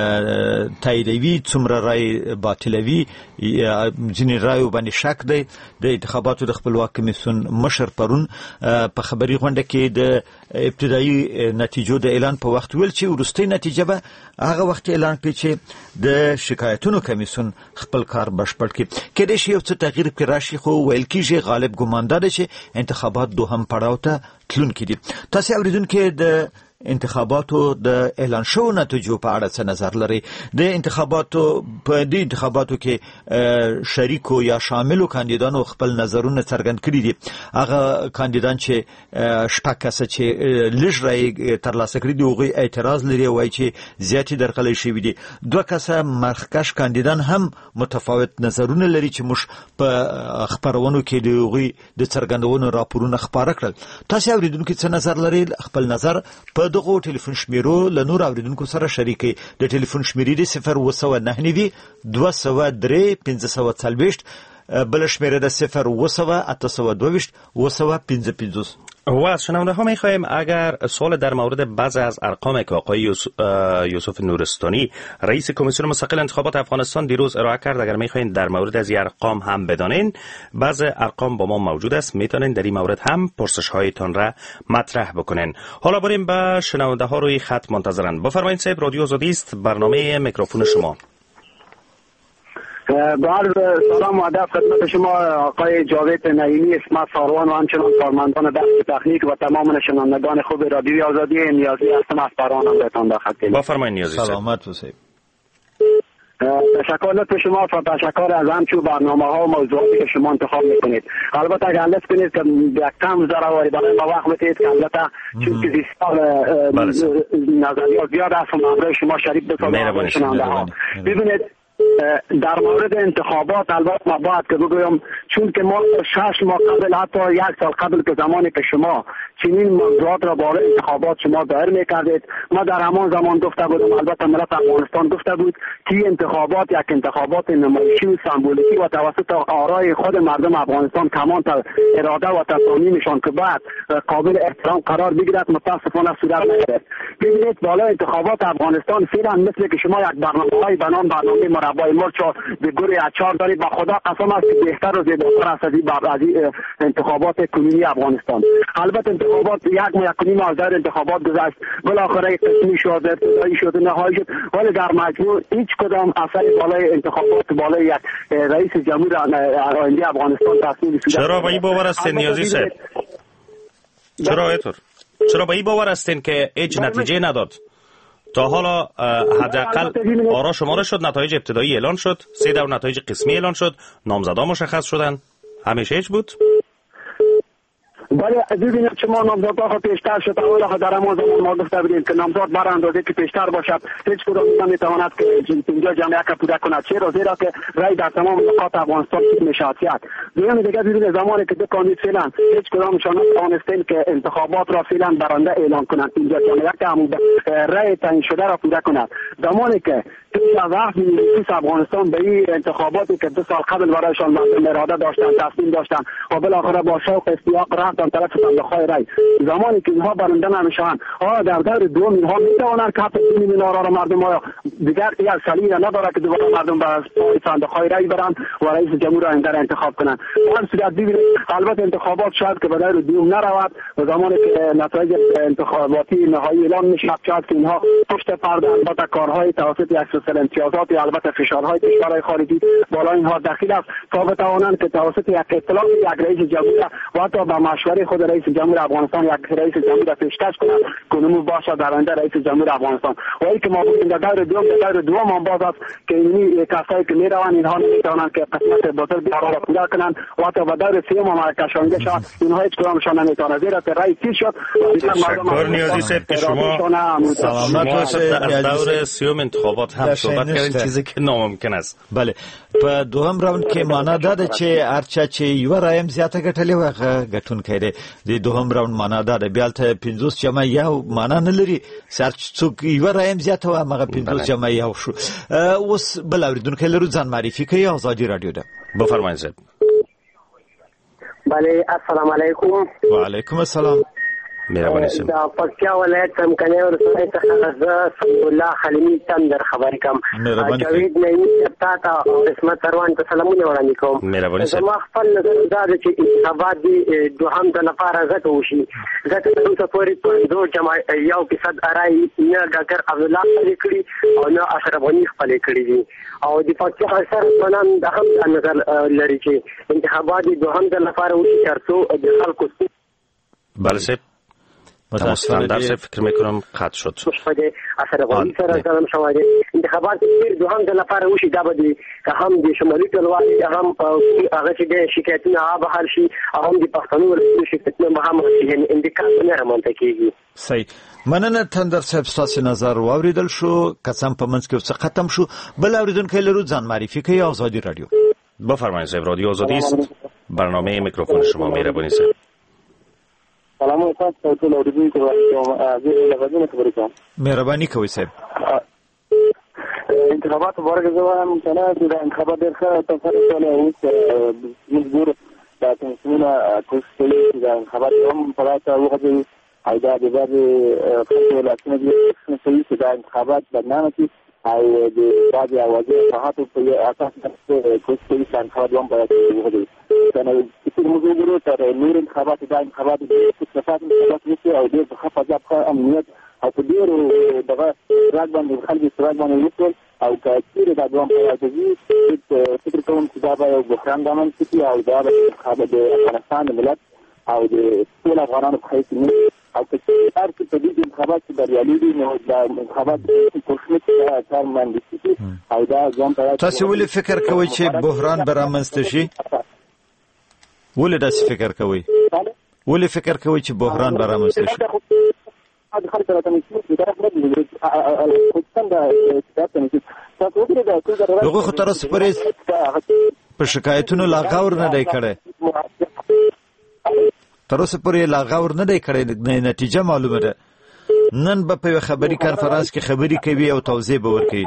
تاییدوي څومره رای باطلوي ځینې رایو باندې شک دی. د انتخاباتو د خپلواک کمیسیون مشر پرون په خبري غونډه کې د ابتدایي نتیجو د اعلان په وخت ویل چې وروستۍ نتیجه به هغه وخت اعلان کړي چې د شکایتونو کمیسیون خپل کار بشپړ کړي. کله چې یو څه تغییر کې راشي خو ویل کېږي غالب ګمانده ده چې انتخابات دوهم پړاو ته تلونکي دي. تاسو اوریدونکو د انتخاباتو د اعلان شو نتیجو په اړه څه نظر لري؟ د انتخاباتو په دې انتخاباتو کې شریکو یا شاملو کاندیدانو خپل نظرونه څرګند کړي دي. هغه کاندیدان چې شپږ کسه چې لږ رای ترلاسه کړي دي هغوی اعتراض لري او وایي چې زیاتې درغلۍ شوي دي. دوه کسه مخکښ کاندیدان هم متفاوت نظرونه لري چې موږ په خپرونو کې د هغوی د څرګندونو راپورونه خپاره کړل. تاسو اوریدونکو څه نظر لري؟ خپل نظر په دغه ټلیفون شمیرو له نور اوریدونکو سره شریکي. د ټلیفون شمیرې د صفر اوه سوه نهه نوي دوه سوه درې پنځه سوه څلوېښت، بل شمیره د صفر اوه سوه اته سوه دوهویشت اوه سوه پنځه پنځوس. و از شنونده ها میخواهیم اگر سوال در مورد بعضی از ارقام که آقای یوسف نورستانی رئیس کمیسیون مستقل انتخابات افغانستان دیروز ارائه کرد، اگر میخواین در مورد از این ارقام هم بدانین، بعضی ارقام با ما موجود است، میتونین در این مورد هم پرسش هایتان را مطرح بکنین. حالا بریم به شنونده ها روی خط منتظرن. بفرمایید صاحب، رادیو آزادی است، برنامه میکروفون شما. با عرض سلام و ادب خدمت شما آقای جاوید نعیمی، اسمت ساروان و همچنان کارمندان دست تکنیک و تمام شنوندگان خوب رادیوی آزادی. نیازی هستم از پروانم بهتان داخل کنید. بفرمایید نیازی. سلامت باشید. تشکر لطف شما و تشکر از همچون برنامه ها و موضوعاتی که شما انتخاب میکنید. البته اگر لطف کنید که یک کم ضروری برای ما وقت بدید که البته چون که زیستان نظریات زیاد است و برای شما شریک بسازم شنونده ها. ببینید در مورد انتخابات البته ما باید که بگویم چون که ما شش ماه قبل حتی یک سال قبل که زمانی که شما چنین موضوعات را برای انتخابات شما ظاهر میکردید، ما در همان زمان گفته بودم، البته ملت افغانستان گفته بود که انتخابات یک انتخابات نمایشی و سمبولیکی و توسط آرای خود مردم افغانستان کمان تا اراده و تصامیمشان که بعد قابل احترام قرار بگیرد متاسفانه صورت نگرفت. ببینید بالا انتخابات افغانستان فعلا مثل که شما یک برنامه‌های بنام برنامه مربای مرچ و به گوری اچار دارید، با خدا قسم است که بهتر و زیباتر است از انتخابات کنونی افغانستان. البته انتخابات یک ماه یک کنیم از در انتخابات گذشت، بالاخره قسمی شد، ابتدایی شد، نهایی شد، ولی در مجموع هیچ کدام اثر بالای انتخابات بالای یک رئیس جمهور آینده افغانستان تصمیم شده. چرا به این باور هستین نیازی صاحب؟ چرا اینطور؟ چرا به این باور هستین که هیچ نتیجه نداد؟ تا حالا حداقل آرا شماره شد، نتایج ابتدایی اعلان شد، سه دور نتایج قسمی اعلان شد، نامزدا مشخص شدن، همیشه هیچ بود؟ ولی ببینید شما نامزدها خود پیشتر شد، اولا در همون زمان ما گفته بودیم که نامزد بر اندازه که پیشتر باشد هیچ کدام نمیتواند که اینجا جمعیت پوره کند، چرا؟ زیرا که رای در تمام نقاط افغانستان میشاتیت. دوم دیگه ببینید زمانی که دو کاندید فعلا هیچ کدامشان نتوانستند که انتخابات را فعلا برنده اعلان کنند، اینجا جمعیت همون رای تعیین شده را پوره کند. زمانی که پیش از عهد ملی افغانستان به این انتخاباتی که دو سال قبل برایشان مردم اراده داشتن، تصمیم داشتن و بالاخره با شوق استیاق رفتن طرف صندوق‌های رای، زمانی که اینها برنده نمیشن، آیا در دور دوم اینها میتوانند که حتی دو میلیون را مردم آیا دیگر یک سلیقه نداره که دوباره مردم به صندوق‌های رای برن و رئیس جمهور را اینجا انتخاب کنند؟ در صورت ببینید البته انتخابات شاید که به دور دوم نرود و زمانی که نتایج انتخاباتی نهایی اعلام میشه شاید که اینها پشت پرده البته کارهای توسط اکسسل امتیازات البته فشارهای کشورهای خارجی بالا اینها دخیل است تا بتوانند که توسط یک اطلاع یک رئیس جمهور و حتی با مشوره خود رئیس جمهور افغانستان یک رئیس جمهور پیشکش کنند که نمو باشه در آینده رئیس جمهور افغانستان. و ای که ما گفتیم در دور دوم در دور دوم هم باز است که این کسایی که میروند اینها نمیتوانند که قسمت بزرگ آنها را پوره کنند و حتی به دور سوم هم کشانده شود اینها هیچ کدامشان نمیتوانند زیرا که رئیس چی شد. شکر نیازی صاحب که شما سلامت باشید. از دور سوم انتخابات هم صحبت کردین، چیزی که ناممکن است. بله په دوهم راوند کې معنا ده چې ارچا چې یو رایم زیاته ګټلې وغه غټون کړي د دوهم راوند معنا ده بیا ته پنځوس جمع یو معنا نه لري سر څوک یو رایم زیاته و مغه پنځوس جمع یو شو. اوس بل اوریدونکو لرو ځان معرفي کوي آزادي رادیو ده. بفرمایئ. بله السلام علیکم. و علیکم السلام. مهرباني سم. دا پکتیا ولایت څمکنه ورسره څخه زه سید الله حلیمی تندر خبر کوم. جاوید نعیمی تاته او اسمت روان ته سلامونه وړاندې کوم. مهرباني سم. زما خپل نظر دا دی چې انتخابات دي دوهم د لپاره زکه وشي. ځکه چې اوسه پورې په دوه جمع یو فیصد ارای نه ډاکټر عبدالله خپل کړي او نه اشرف غنی خپل کړي دي او د پکتیا اثر منن د هم نظر لري چې انتخابات دوهم د لپاره وشي ترڅو د خلکو بله سه متاسفانه درس فکر میکنم قطع شد. مشفده اثر غوی سره کلام شواهد انتخابات دیر دو هم د لپاره وشي دا به که هم د شمالي ټولوالي هم هغه چې د شکایتونه به حل شي هم د پښتنو ولسي شکایتونه به هم یعنی اندیکاسیون رامنځته کیږي. صحیح. مننه تندر صاحب ستاسو نظر واوریدل شو. قسم په منځ کې څه ختم شو. بل اوریدونکو لرو ځان معرفي کوي آزادي رادیو. بفرمایئ صاحب. رادیو آزادی است. برنامه میکروفون شما مهربانی صاحب. سلام علیکم ټول اوریدونکو ته زه لغزونه خبرې کوم. مهرباني کوئ صاحب. انتخابات مبارک زوام کنه د انتخابات ډېر تفصیل اوس مجبور د تنظیمونه کوشش د انتخابات هم په تاسو وغوښتل او دا د بعض خلکو لاسونه دي چې د انتخابات برنامه کې او د بعض اوازې په هاتو په اساس د کوشش د انتخابات هم باید وغوښتل کنه چې موږ وګورو تر نور انتخابات د انتخابات د صفات انتخابات او د خفض امنیت او په ډیرو دغه راځ باندې خلک سره باندې وکړ او کثیر د دوام په راځي چې فکر کوم چې دا به یو بحران دامن شي او دا به د افغانستان ملت او د ټول افغانانو په حیث نه او چې هر څه په دې انتخابات کې بریالي دي نو د انتخابات کوشش کار باندې شي او دا ځان ته تاسو ولې فکر کوئ چې بحران به رامنځته شي؟ ولې داسې فکر کوئ؟ ولې فکر کوئ چې بحران به رامنځته شي؟ دغه خو تر اوسه پورې په شکایتونو لا غور نه دی کړی. تر اوسه پورې لا غور نه دی کړی. نتیجه معلومه ده. نن به په خبري کانفرنس کې خبري کوي او توضیح به ورکوي.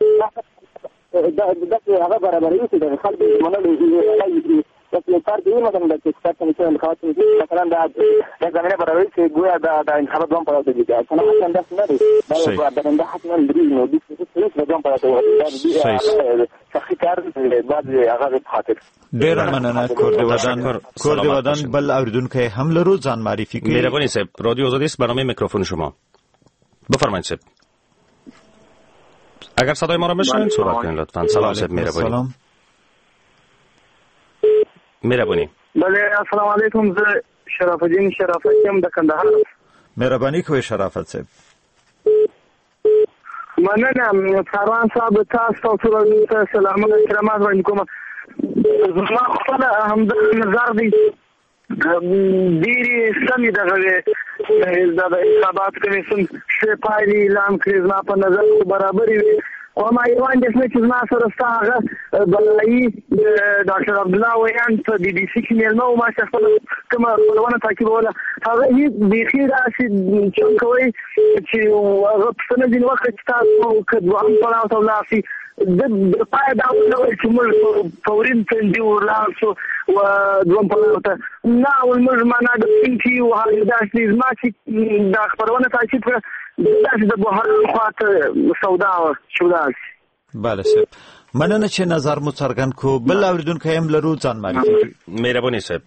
دا دا هغه برابرۍ چې د خلکو منلو چې کار دی مثلا د څه څه نه خاص دي مثلا دا د زمينه برابرۍ چې ګویا دا د انتخابات هم پراته دي چې څنګه څنګه څنګه دي دا د بنده حق نه لري نو د څه څه هم پراته دي شخصي کار دی بعد هغه په خاطر ډیر مننه. کور دی ودان کور دی ودان بل اوریدونکو هم لرو ځان معرفي کوي. مهرباني صاحب. رادیو آزادی است. برنامه میکروفون شما. بفرمایید صاحب. اگر صدای ما را بشنوید صحبت کنید لطفاً. سلام صاحب. مهربانی. مهربانی. بله السلام علیکم. زه شرف الدین شرافت یم د کندهار. مهرباني کوئ شرافت صاحب. مننه سروان صاحب تاسو ته سلامونه کرامات وړاندې کوم. زما خپل همدا نظر دی ډېرې سمې دغه د انتخابات کمیسیون ښې پایلې اعلان کړې. زما په نظر برابرې وي او ما ایوان د اسمه چې ما سره ستا هغه بلایي ډاکټر عبدالله ویان په بي بي سي کې مېلمه و، ما چې خپله کومه خپلونه تعقیبوله هغه هېڅ بیخي داسې چم کوئ چې هغه پوښتنه ځینې وخت چې تاسو که دوهم پړاو ته ولاړ شئ د پای دا ونویل چې موږ فوري تندي ولاړ شو و دوهم پړاو ته نه اول موږ معنا د سپین چې و هغه داسې زما چې دا خپرونه تعقیب کړه داسې د بهران خواته سودا وه چې وداسې. بله صاحب مننه چې نظر مو څرګند کو. بل اوریدونکی هم لرو ځان معرفي کړي. مهرباني صاحب.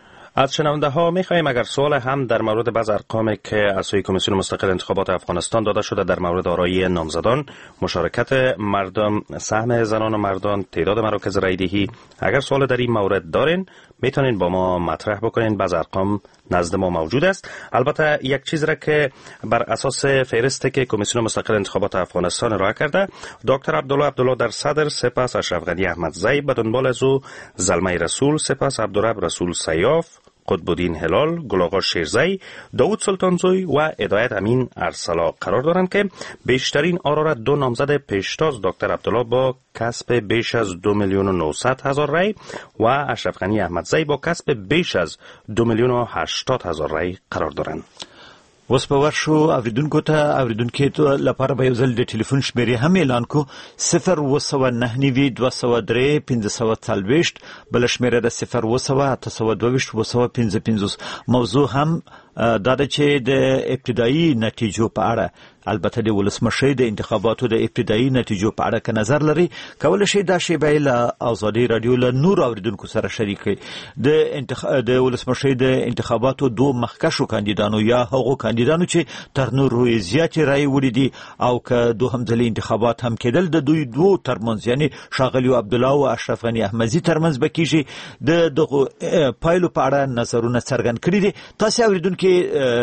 از شنونده ها می‌خواهیم اگر سوال هم در مورد بعض ارقامی که از سوی کمیسیون مستقل انتخابات افغانستان داده شده در مورد آرایی نامزدان، مشارکت مردم، سهم زنان و مردان، تعداد مراکز رایدهی، اگر سوال در این مورد دارین میتونین با ما مطرح بکنین. بعض ارقام نزد ما موجود است. البته یک چیز را که بر اساس فهرستی که کمیسیون مستقل انتخابات افغانستان ارائه کرده، دکتر عبدالله عبدالله در صدر، سپس اشرف غنی احمدزی، به دنبال از او زلمه رسول، سپس عبدالرب رسول سیاف، قطبالدین هلال، گلاغا شیرزی، داود سلطانزوی و هدایت امین ارسلا قرار دارند که بیشترین آرا را دو نامزد پیشتاز دکتر عبدالله با کسب بیش از دو میلیون و نهصد هزار رای و اشرف غنی احمدزی با کسب بیش از دو میلیون و هشتاد هزار رای قرار دارند. اوس په ورشو اوریدونکو ته اوریدونکو ته لپاره به یو ځل د ټلیفون شمیرې هم اعلان کو صفر اوه سوه نهه نوي دوه سوه درې پنځه سوه څلوېښت، بله شمیره د صفر اوه سوه اته سوه دوه ویشت اوه سوه پنځه پنځوس. موضوع هم دا ده چې د ابتدایي نتیجو په اړه، البته د ولسمشۍ د انتخاباتو د ابتدایي نتیجو په اړه که نظر لري کولی شئ دا شیبه له ازادي راډیو له نور اوریدونکو سره شریک کړئ. د انتخ... د ولسمشۍ د انتخاباتو دو مخکښو کاندیدانو یا هغو کاندیدانو چې تر نورو یې زیاتې رایې وړي دي او که دوهم ځلې انتخابات هم کېدل د دوی دوو ترمنځ یعنې ښاغلي عبدالله او اشرف غني احمدزي ترمنځ به کېږي. د دغو پایلو په اړه نظرونه څرګند کړي دي. تاسې اوریدونکي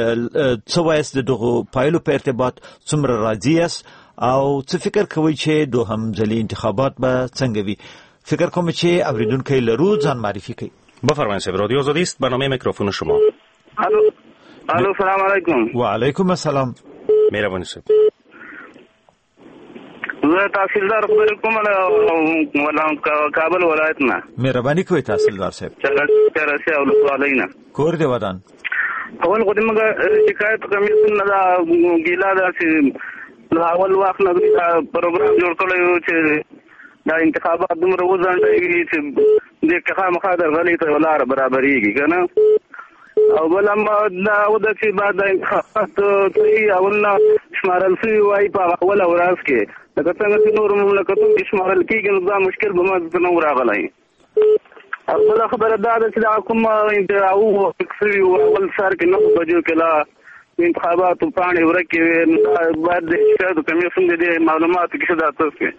څه وایاست د دغو پایلو په ارتباط؟ څومره راضي یاست او څه فکر کوئ چې دوهم ځلې انتخابات به څنګه وي؟ فکر کوم چې اوریدونکی لرو ځان معرفي کړئ. بفرمایید صاحب، رادیو آزادی است، برنامه میکروفون شما. الو الو سلام علیکم. و علیکم السلام. مهرباني صاحب. زه تحصیلدار خبرې کوم له کابل ولایت نه. مهرباني کوئ تحصیلدار صاحب. چرسي او ولسوالۍ نه. کور دې ودان. اول خو دې موږ شکایت کمیسیون نه دا ګیلا دا چې اول وخت نه پروګرام جوړ کړی و چې دا انتخابات دومره وځنډوي چې دې که خامخا د غلۍ ته لاره برابرېږي که نه. او بل هم دا وده چې بعد د انتخابات کوي اول نه شمارل شوي وایي په اوله ورځ کې لکه څنګه چې نورو مملکتونو کې شمارل کېږي نو دا مشکل به ما ته نه و راغلی. او بله خبره دا ده چې دا کوم انتراو شوي و اول سر کې نهو بجو کې لا انتخاباتو پاڼې ورکې وې باید د شکایتو کمیسیون د دې معلوماتو کې څه دا تصفیه.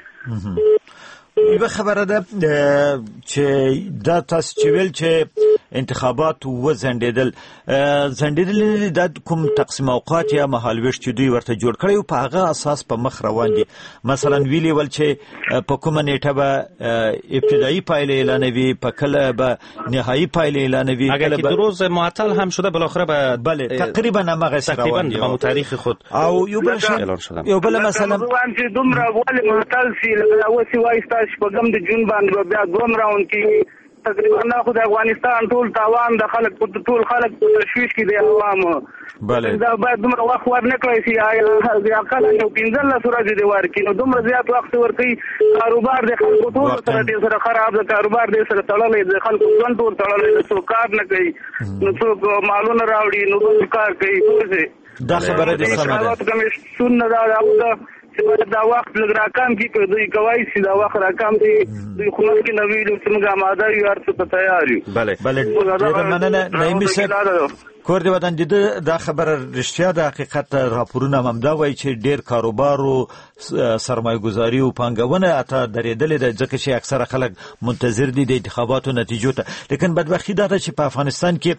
یوه خبره ده چې دا تاسو چې ویل چې انتخابات وځنډېدل ځنډېدل دا کوم تقسیم اوقات یا مهالویش چې دوی ورته جوړ کړی په هغه اساس په مخ روان دي. مثلا ویلي ول چې په کومه نیټه به ابتدایي پایله اعلانوي، په کله به نهایي پایله اعلانوي، اگر که دو روز معطل هم شده بالاخره به بله تقریبا همغه روان دي به تاریخ خود. او یو بل یو بل مثلا چې دومره ولې معطل شي لکه اوس وایي شپږم د جون باندې بیا دوم راوند کې تقریبا نه خو د افغانستان ټول تاوان د خلک ټول خلک په تشویش کې دي عوامو. بله دا باید دومره وخت ورنه کړی شي اقل یو پنځلس ورځې دې ورکړي نو دومره زیات وخت ورکوي. کاروبار د خلکو ټول سره ډېر سره خراب ده، کاروبار ډېر سره تړلی د خلکو ژوند ټول تړلی ده، څوک کار نه کوي نو څوک مالونه راوړي نو دوی کار کوي. دا خبره دې سمه ده. کمیسیون نه دا دا وخت لږ راکام کړي که دوی کولی شي دا وخت راکام کړي دوی خو مخکې نه ویلي چې موږ اماده یو هر څه ته تیار یو. بله بله ډېره مننه نعیمي صاحب. کور دې ودان د دا خبره رښتیا د حقیقت راپورونه هم دا وایي چې ډېر کاروبار او سرمایه ګذاري او پانګونه اته درېدلې ده ځکه چې اکثره خلک منتظر دي د انتخاباتو نتیجو ته. لیکن بدبختي دا ده چې په افغانستان کې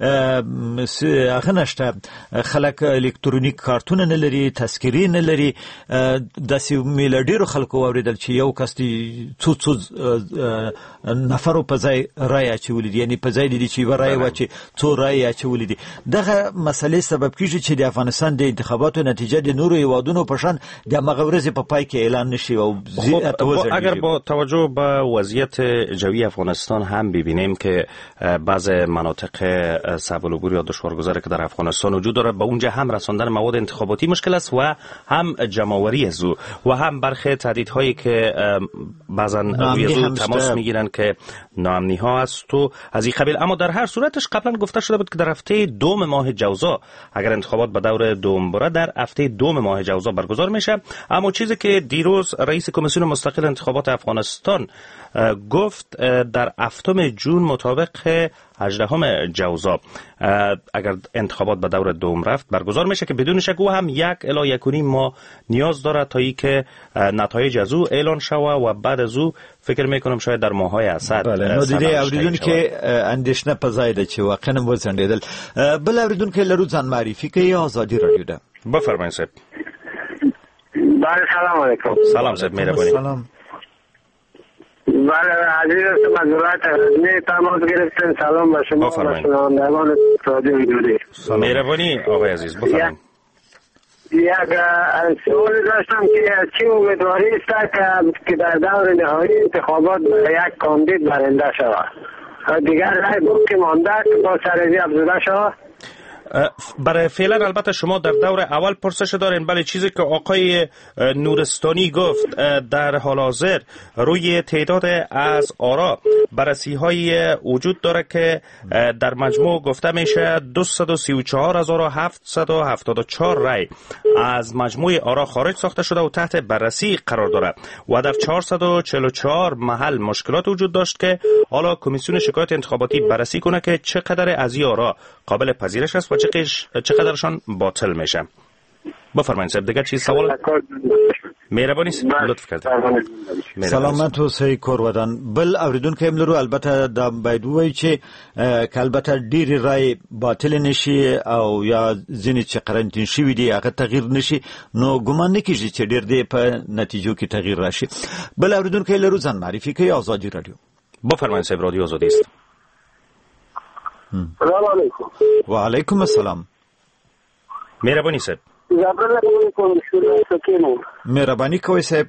هغه نشته، خلک الکترونیک کارتونه نه لري، تذکرې نه لري. داسې مې له ډېرو خلکو واورېدل چې یو کس دې څو څو نفرو په ځای رایې اچولي دي، یعنې په ځای دي چې یوه رایې وه چې څو رایې اچولي دي. دغه مسلې سبب کیږي چې د افغانستان د انتخاباتو نتیجه د نورو هیوادونو په شان د مغورز په پای کې اعلان نشي او اگر با توجه به وضعیت جوی افغانستان هم ببینیم که بعض مناطق صعب العبور یا دشوارگذاری که در افغانستان وجود داره به اونجا هم رساندن مواد انتخاباتی مشکل است و هم جمع‌آوری از او و هم برخی تهدیدهایی که بعضا روی او تماس میگیرن که ناامنی ها است و از این قبیل. اما در هر صورتش قبلا گفته شده بود که در هفته دوم ماه جوزا اگر انتخابات به دور دوم بره در هفته دوم ماه جوزا برگزار میشه. اما چیزی که دیروز رئیس کمیسیون مستقل انتخابات افغانستان گفت در هفتم جون مطابق هجدهم جوزا اگر انتخابات به دور دوم رفت برگزار میشه که بدون شک او هم یک الی یک و نیم ماه نیاز داره تا ای که نتایج از او اعلان شوه و بعد از او فکر میکنم شاید در ماهای اسد. بله نو دیدی اوریدون که اندیشنه پزایده چې واقعا وځندیدل. بل اوریدون که لرو ځان معرفي کوي آزادی رادیو ده. بفرمایید صاحب. بله سلام علیکم. سلام صاحب مهربانی. سلام. بله عزیز مزورات نه تماس گرفتن. سلام به شما و شنوندگان رادیو دودی. مهربانی آقای عزیز بفرمایید. یک سوال داشتم که چی امیدواری است که در دور نهایی انتخابات یک کاندید برنده شود. دیگر رای باقی مانده که با سرزی افزوده شود. برای فعلا البته شما در دور اول پرسش دارین. بله چیزی که آقای نورستانی گفت در حال حاضر روی تعداد از آرا بررسی های وجود داره که در مجموع گفته میشه دویست و سی و چهار هزار و هفتصد و هفتاد و چهار رای از مجموع آرا خارج ساخته شده و تحت بررسی قرار داره و در چهارصد و چهل و چهار محل مشکلات وجود داشت که حالا کمیسیون شکایت انتخاباتی بررسی کنه که چقدر از این آرا قابل پذیرش است و چقدرشان باطل میشه. بفرمایید صاحب دیگر چیز سوال مهربانی لطف کردید. سلامت اوسئ کور ودان. بل اوریدونکو هم لرو البته دا باید ووایي چې که البته ډېرې رای باطل نشي او یا ځینې چې قرنطین شوي دي هغه تغییر نشي نو ګمان نه کېږي چې ډېر دی په نتیجو کې تغییر راشي. بل اوریدونکو لرو ځان معرفي کوي آزادی رادیو. بفرمایید صاحب رادیو آزادی است. سلام علیکم. و علیکم السلام. مهربانی صاحب. مهربانی کوي صاحب.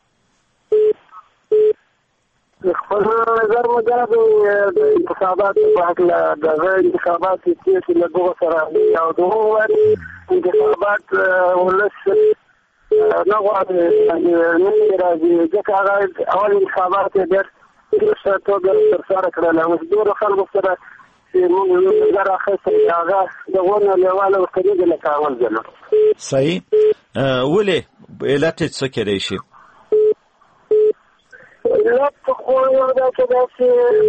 خپل نظر مجرد د انتخابات په حق د غیر انتخابات چې له دغه سره یو دوه انتخابات ولس نه غواړي نه راځي ځکه هغه اول انتخابات ډېر څه توګه ترسره کړل او ډېر خلکو سره چې موږ نظر اخیستی هغه دغونه لیواله ورکړي د لکه اول ځل. صحیح. ولې علت څه کېدای شي؟ علت خو یو دا چې داسې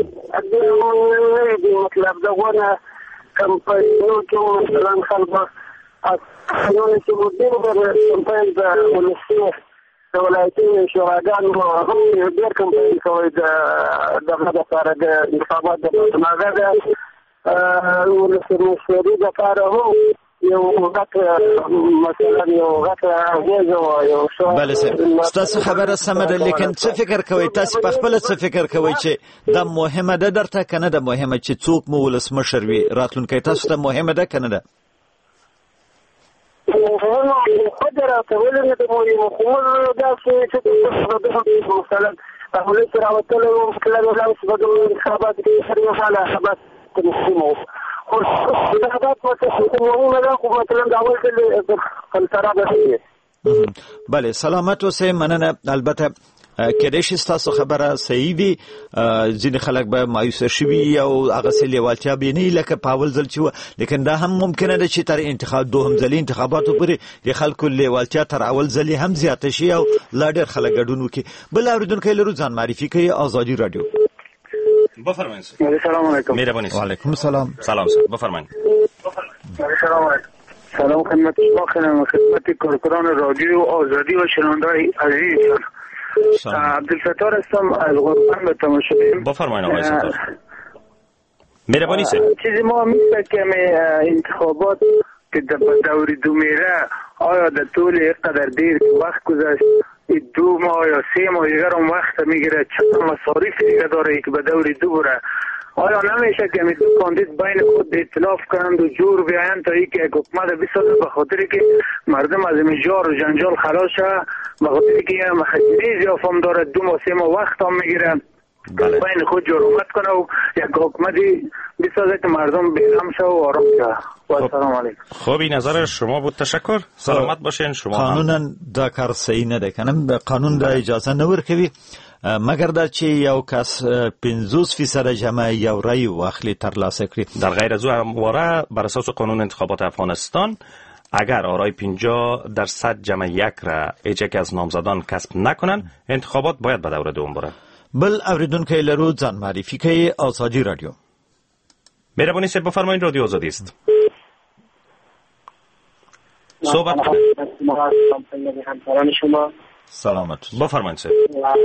دی مطلب دغونه کمپاینونو کې مثلا خلکو کمپاینونه چې ډېر کمپاین د ولسي د ولایتي شوراګانو هم ډېر کمپاین کوي د دغه دپاره د انتخابات دپاره هغه د ولسمشري دپاره هم یو غټ مثلا یو غټ اغېزه وه یو ښه. بله صاحب ستاسو خبره سمه ده لیکن څه فکر کوئ تاسې په خپله څه فکر کوئ چې دا مهمه ده درته که نه ده مهمه چې څوک مو ولسمشر وي راتلونکی تاسو ته مهمه ده که نه ده؟ مهمه خو ده راته ولې نه ده مهمه خو موږ داسې چې مثلا ولس راوتلی وو کله به په دغو انتخاباتو کې هر یو حال انتخابات مهمه وو خو انتخابات مهمه ده خو مثلا د اول ځل فلسره به بله سلامت اوسئ. مننه. البته کېدای شي ستاسو خبره صحیح وي ځینې خلک به مایوسه شوي او هغسې لیوالتیا به نه وي لکه په اول ځل چې وه لیکن دا هم ممکنه ده چې تر انتخاب دوهم ځلي انتخاباتو پورې د خلکو لیوالتیا تر اول ځلي هم زیاته شي او لا ډېر خلک ګډون وکړي. بل اورېدونکی لرو ځان معرفي کوي آزادی رادیو. بفرمایید. سلام علیکم. مهربانی. و علیکم السلام. سلام صاحب بفرمایید. سلام علیکم. سلام خدمت شما خدمت کارکنان رادیو آزادی و شنونده‌های عزیز. عبدالفتار هستم از قربان به تماشاگران. بفرمایید آقای ستار. مهربانی صاحب. چیزی ما میگه که انتخابات که در دور دو میره آیا در طول اینقدر دیر وقت گذشت دو ماه یا سه ماه دیگر هم وقت میگیره چند مصارف دیگه داره که به دور دو بره آیا نمیشه که مثل کاندید بین خود اختلاف کنند و جور بیایند تا اینکه حکومت بسازه، به خاطر که مردم از این جار و جنجال خلاص شه، به خاطر که مخدری زیافم داره، دو ماه سه ماه وقت هم میگیرن. بله. بین خود جرمت کنه و یک حکومتی بسازه که مردم بیرم شه و آرام شه. و سلام علیکم. خب این نظر شما بود، تشکر. سلامت باشین شما. قانونا دا کار صحیح نه ده کنم، قانون دا اجازه نه ورکوي مګر دا چې یو کس پنځوس فیصد جمع یو رای واخلي ترلاسه کړي. در غیر از او همواره بر اساس قانون انتخابات افغانستان اگر آرای پنجاه درصد جمع یک را هیچ یک از نامزدان کسب نکنن، انتخابات باید به دور دوم بره. بل اوریدونکو لرو ځان معرفي کوي. آزادی رادیو. مهربانی صاحب بفرمایید، رادیو آزادی است. صحبت همکاران شما سلامت. بفرمایید صاحب.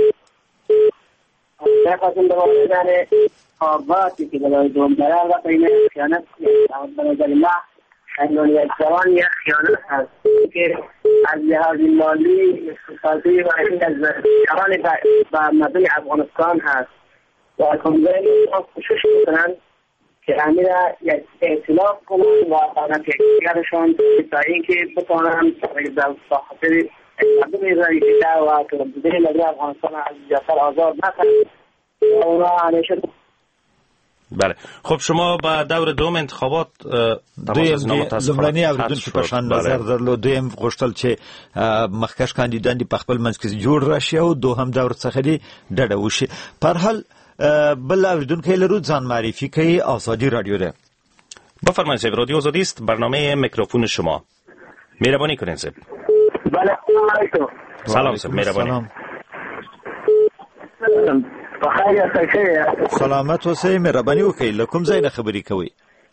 در خواستم دوازدن آباتی که برای دوم درار و قیمه خیانت کنید. به نظر ما خیلی یک جوان یک خیانت هست که از لحاظ مالی اقتصادی و این از جوان و مردم افغانستان هست و کمزایی کوشش میکنند که امیر یک اعتلاف کنند و آنها که اکتیارشان تا اینکه بتوانند در خاطر مردم ایرانی دیده و که بودن مردم افغانستان از جاسر آزاد نکنند و اونا همیشه. بله خب شما با دور دوم انتخابات لومړنی اوریدونکو په شان نظر درلود، دویم غوښتل چې مخکښ کاندیدان دي په خپل منځ کې جوړ راشي او دوهم دور څخه دي ډډه وشي. په هر حال بل اوریدونکو لرو ځان معرفي کوي. آزادی رادیو ده. بفرمایید صاحب، رادیو آزادی است، برنامه میکروفون شما. مهربانی کنید صاحب. بله سلام علیکم. سلام صاحب، مهربانی. بخیر یا سلامت اوسئ، مهرباني وکړئ. له کوم ځای نه خبرې کوئ؟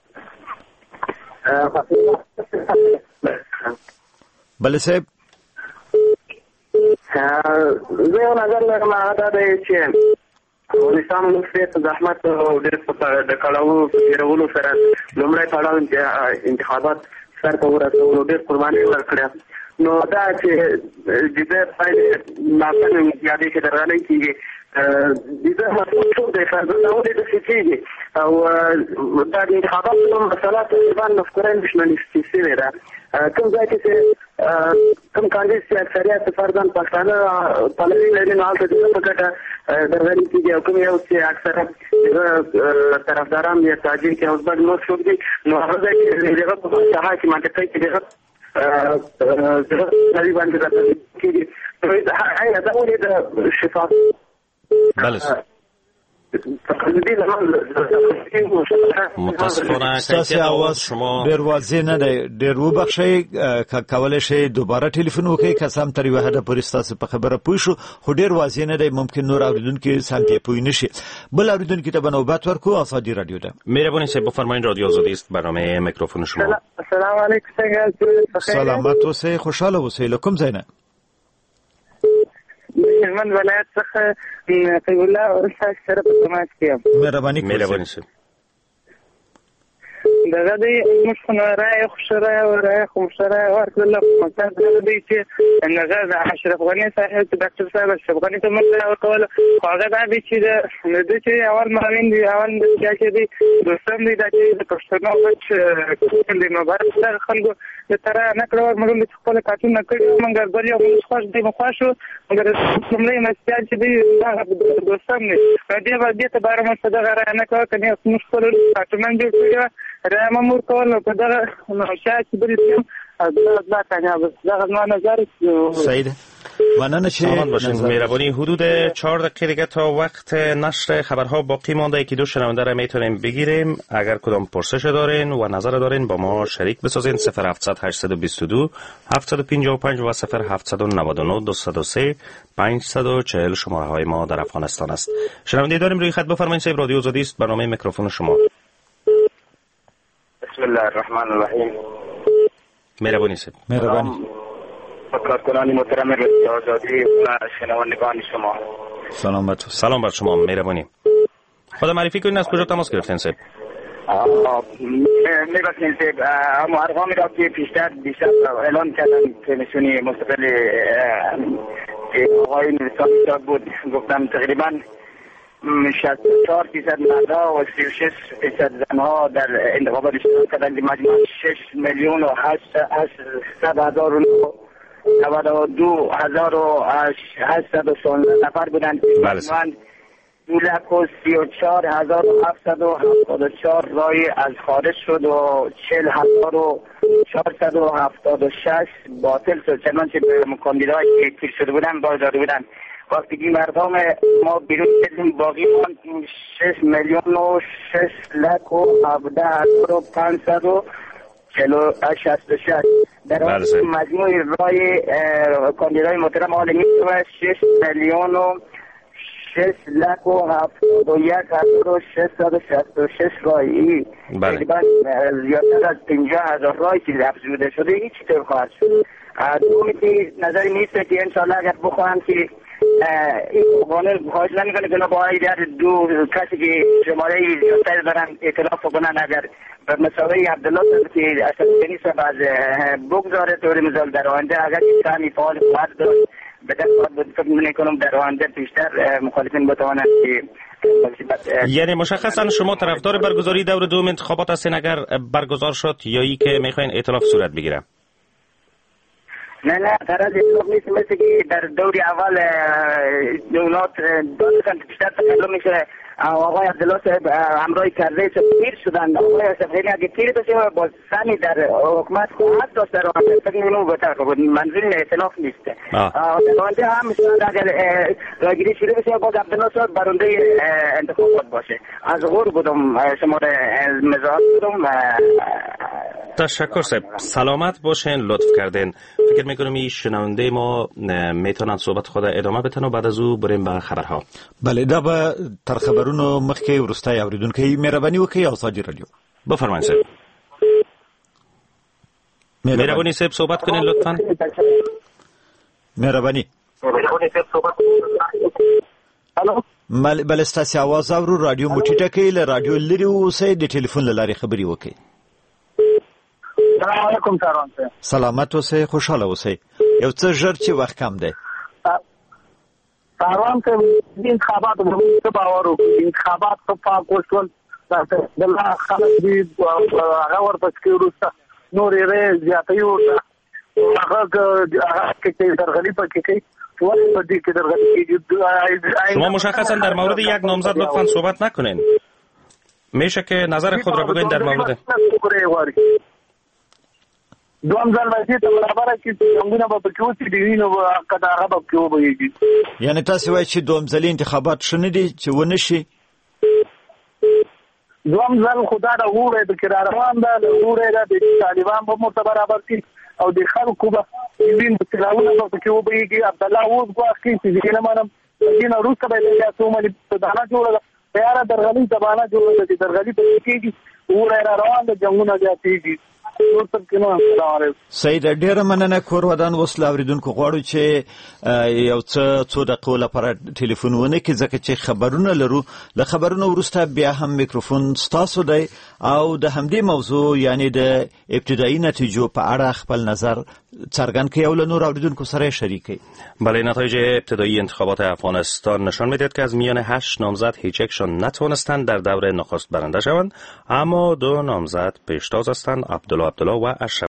بله صاحب. زه یو نظر لرم، هغه دا دی چې افغانستان موږ ډېر زحمت او ډېر د کړاوو تېرولو سره لومړی پړاو انتخابات سر ته ورسولو، ډېر قربانۍ ورکړې. نو دا چې د دې پایلې ناسمې زیاتې چې درغلۍ کېږي دیده مسئول شو دی فرزند اول د سیکیږي او دا د انتخاباتو مسله تقریبا مفکوره نشمنیستي شوې ده. کوم ځای کې چې کوم کاندید چې اکثریت فرزند پښتانه پلوي لري نو هلته د ده په ګټه درغلي کېږي او کوم یو چې اکثره طرفداران یې تاجک او ازبک نور څوک دي نو هغه ځای کې د هغه په ساحه کې منطقي کې دغه دغه نوي باندې راځي کېږي هغه دا ولې د شفاف بله متاسفانه ستاسو आवाज شما ډیر واضح نه دی. ډیر وبخښئ که کولای شئ دوباره ټلیفون وکړئ که سم تر یو حده پورې ستاسو په خبره پوه شو، خو ډیر واضح نه دی، ممکن نور اوریدونکي سم پې پوه نشي. بل اوریدونکي ته به نوبت ورکړو. آزادی رادیو ده. مهرباني صاحب بفرمایید، رادیو آزادی است، برنامه میکروفون شما. سلام علیکم. څنګه سلامت اوسئ، خوشاله اوسئ. له کوم ځای نه؟ من ولایت څخه طیب الله ورسره سره په سماج کې. مهرباني مهرباني صاحب. دغه دی موږ خو رای خوشره او رای خوشره ورکړل په مقصد دی چې هغه د اشرف غنی صاحب چې ډاکټر صاحب اشرف غنی ته موږ ورکول هغه دا دی چې د دې چې اول مامین دی اول چې دی دوستم دی چې د پښتنو وچ د مبارک سره خلکو د تر نه کړو موږ د خپل کاتون نه کړو موږ بل یو خوښ دی مخاصو موږ د څومره مسیان چې دی دوستم دی دې باندې ته بار مې صدقه را نه کړو کني موږ خپل کاتون جوړ کړو را مامور کول په دغه نوشات بری تیم از دا کنه دغه ما نظر سعید مننه چې مهربانی. حدود چهار دقیقه دیگه تا وقت نشر خبرها باقی مانده. یکی دو شنونده را میتونیم بگیریم. اگر کدام پرسش دارین و نظر دارین با ما شریک بسازین. صفر هفتصد هشتصد و بیست و دو هفتصد و پنجاه و پنج و صفر هفتصد و نود و نه دویست و سه پانصد و چهل شماره های ما در افغانستان است. شنونده داریم روی خط، بفرمایید. صاحب رادیو آزادی است، برنامه میکروفون شما. بسم الله الرحمن الرحیم. مهربانی صاحب. مهربانی. کارکنان محترم رادیو آزادی و شنوندگان شما سلامت. سلام بر شما. مهربانی. خدا معرفی کنید از کجا تماس گرفتین صاحب؟ می‌بخشید صاحب، اما ارقامی را که پیشتر دیشب اعلان کردن تلویزیونی مستقل که آقای نوستانی بود، گفتم تقریبا شصت و چهار درصد مردها و سی و شش درصد زنها در انتخابات اشتراک کردند. مجموع شش میلیون و هشتصد هزار و نود و دو هزار و هشتصد و شانزده نفر بودند. دو لک و سی و چهار هزار و هفتصد و هفتاد و چهار رای از خارج شد و چهل هزار و چهارصد و هفتاد و شش باطل شد. چنانچه کاندیداهایی که تیر شده بودند باز داده بودند. وقتی که مردم ما بیرون کردیم باقی ماند شش میلیون و شش لک و هفده هزار و پانصد و چهل و شصت و شش. در مجموع رای کاندیدای محترم حال میتونه شش میلیون و شش لک و هفتاد و یک هزار و ششصد و شصت و شش رای. تقریبا زیادتر از پنجاه هزار رای که افزوده شده هیچ طور خواهد شد. دومی که نظری نیست که انشاءالله اگر بخواهم که این قانون خواهش نمیکنه که باید در دو کسی که شماره زیادتر دارن اطلاف کنن اگر به مسابقه عبدالله که اصلا نیست باز بگذاره طور مثال در آینده اگر کمی فعال خواهد داشت به دست فکر میکنم در آینده بیشتر مخالفین بتوانند که یعنی مشخصا شما طرفدار برگزاری دور دوم انتخابات هستین اگر برگزار شد یا ای که میخواین ائتلاف صورت بگیره؟ نه نه طرز ائتلاف نیست، مثل که در دور اول دولت دولتان بیشتر تکلم میشه. آقای عبدالله صاحب همراهی کرده پیر شدن. آقای سفیری اگه پیر باشه با سمی در حکومت خواهد داشت در آنجا فکر اینو بهتر بود. منظور ائتلاف نیست. در آنجا هم شاید اگر رایگیری شده بشه باز عبدالله صاحب برنده انتخابات باشه. از غور بودم شماره مزاحت بودم. تشکر صاحب، سلامت باشین، لطف کردین. فکر میکنم این شنونده ما میتونن صحبت خود ادامه بدن و بعد از او بریم به خبرها. بله دا به تر خبرونو مخکې ورستای اوریدونکو مهرباني وکړئ آزادي رادیو. بفرمایئ صاحب. مهرباني صاحب صحبت کنین لطفا. مهرباني. الو بل ستاسو आवाज اورو رادیو مټیټه کې له رادیو لري اوسې د ټلیفون لارې خبري وکړئ. السلام علیکم ساران صاحب. سلامت اوسئ، خوشاله اوسئ. یو څه ژر چې وخت کم دی. ساران صاحب د انتخاباتو په باور او انتخابات په پاک وشول د الله خلک دی هغه ورپسې وروسته نور یې زیاتې وو هغه کې درغلي پکې کوي. شما مشخصا در مورد یک نامزد لطفا صحبت نکنین. میشه که نظر خود را بگوین در مورد دوام ځل راځي ته برابر کی څنګه به پکوتی دی نو کدا هغه به کیو بهږي. یعنی تاسو وایئ چې دوم ځل انتخابات شنه دي چې ونه شي؟ دوم ځل خدا دا وړه د کرار روان ده وړه د طالبان په مت برابر کی او د خلکو به وین په تلاونه په کیو بهږي. عبد الله وو غواړي چې دغه مانم دین روسه به له تاسو ملي په دانا جوړه تیار درغلي زبانه جوړه دي درغلي په کېږي وړه روان ده جنگونه جاتيږي. سید ډیره مننه. کور ودان وسله اوریدونکو غواړو چې یو څه څو دقیقو لپاره ټلیفون ونه کړي ځکه چې خبرونه لرو. له خبرونو وروسته بیا هم میکروفون ستاسو دی او د همدې موضوع یعنی د ابتدایي نتیجو په اړه خپل نظر څرګند کړئ او له نور اوریدونکو سره شریک کړئ. بله، نتایج ابتدایی انتخابات افغانستان نشان میدهد که از میان هشت نامزد هیچ یکشان نتوانستند در دور نخست برنده شوند، اما دو نامزد پیشتاز هستند: عبدالله عبدالله و اشرف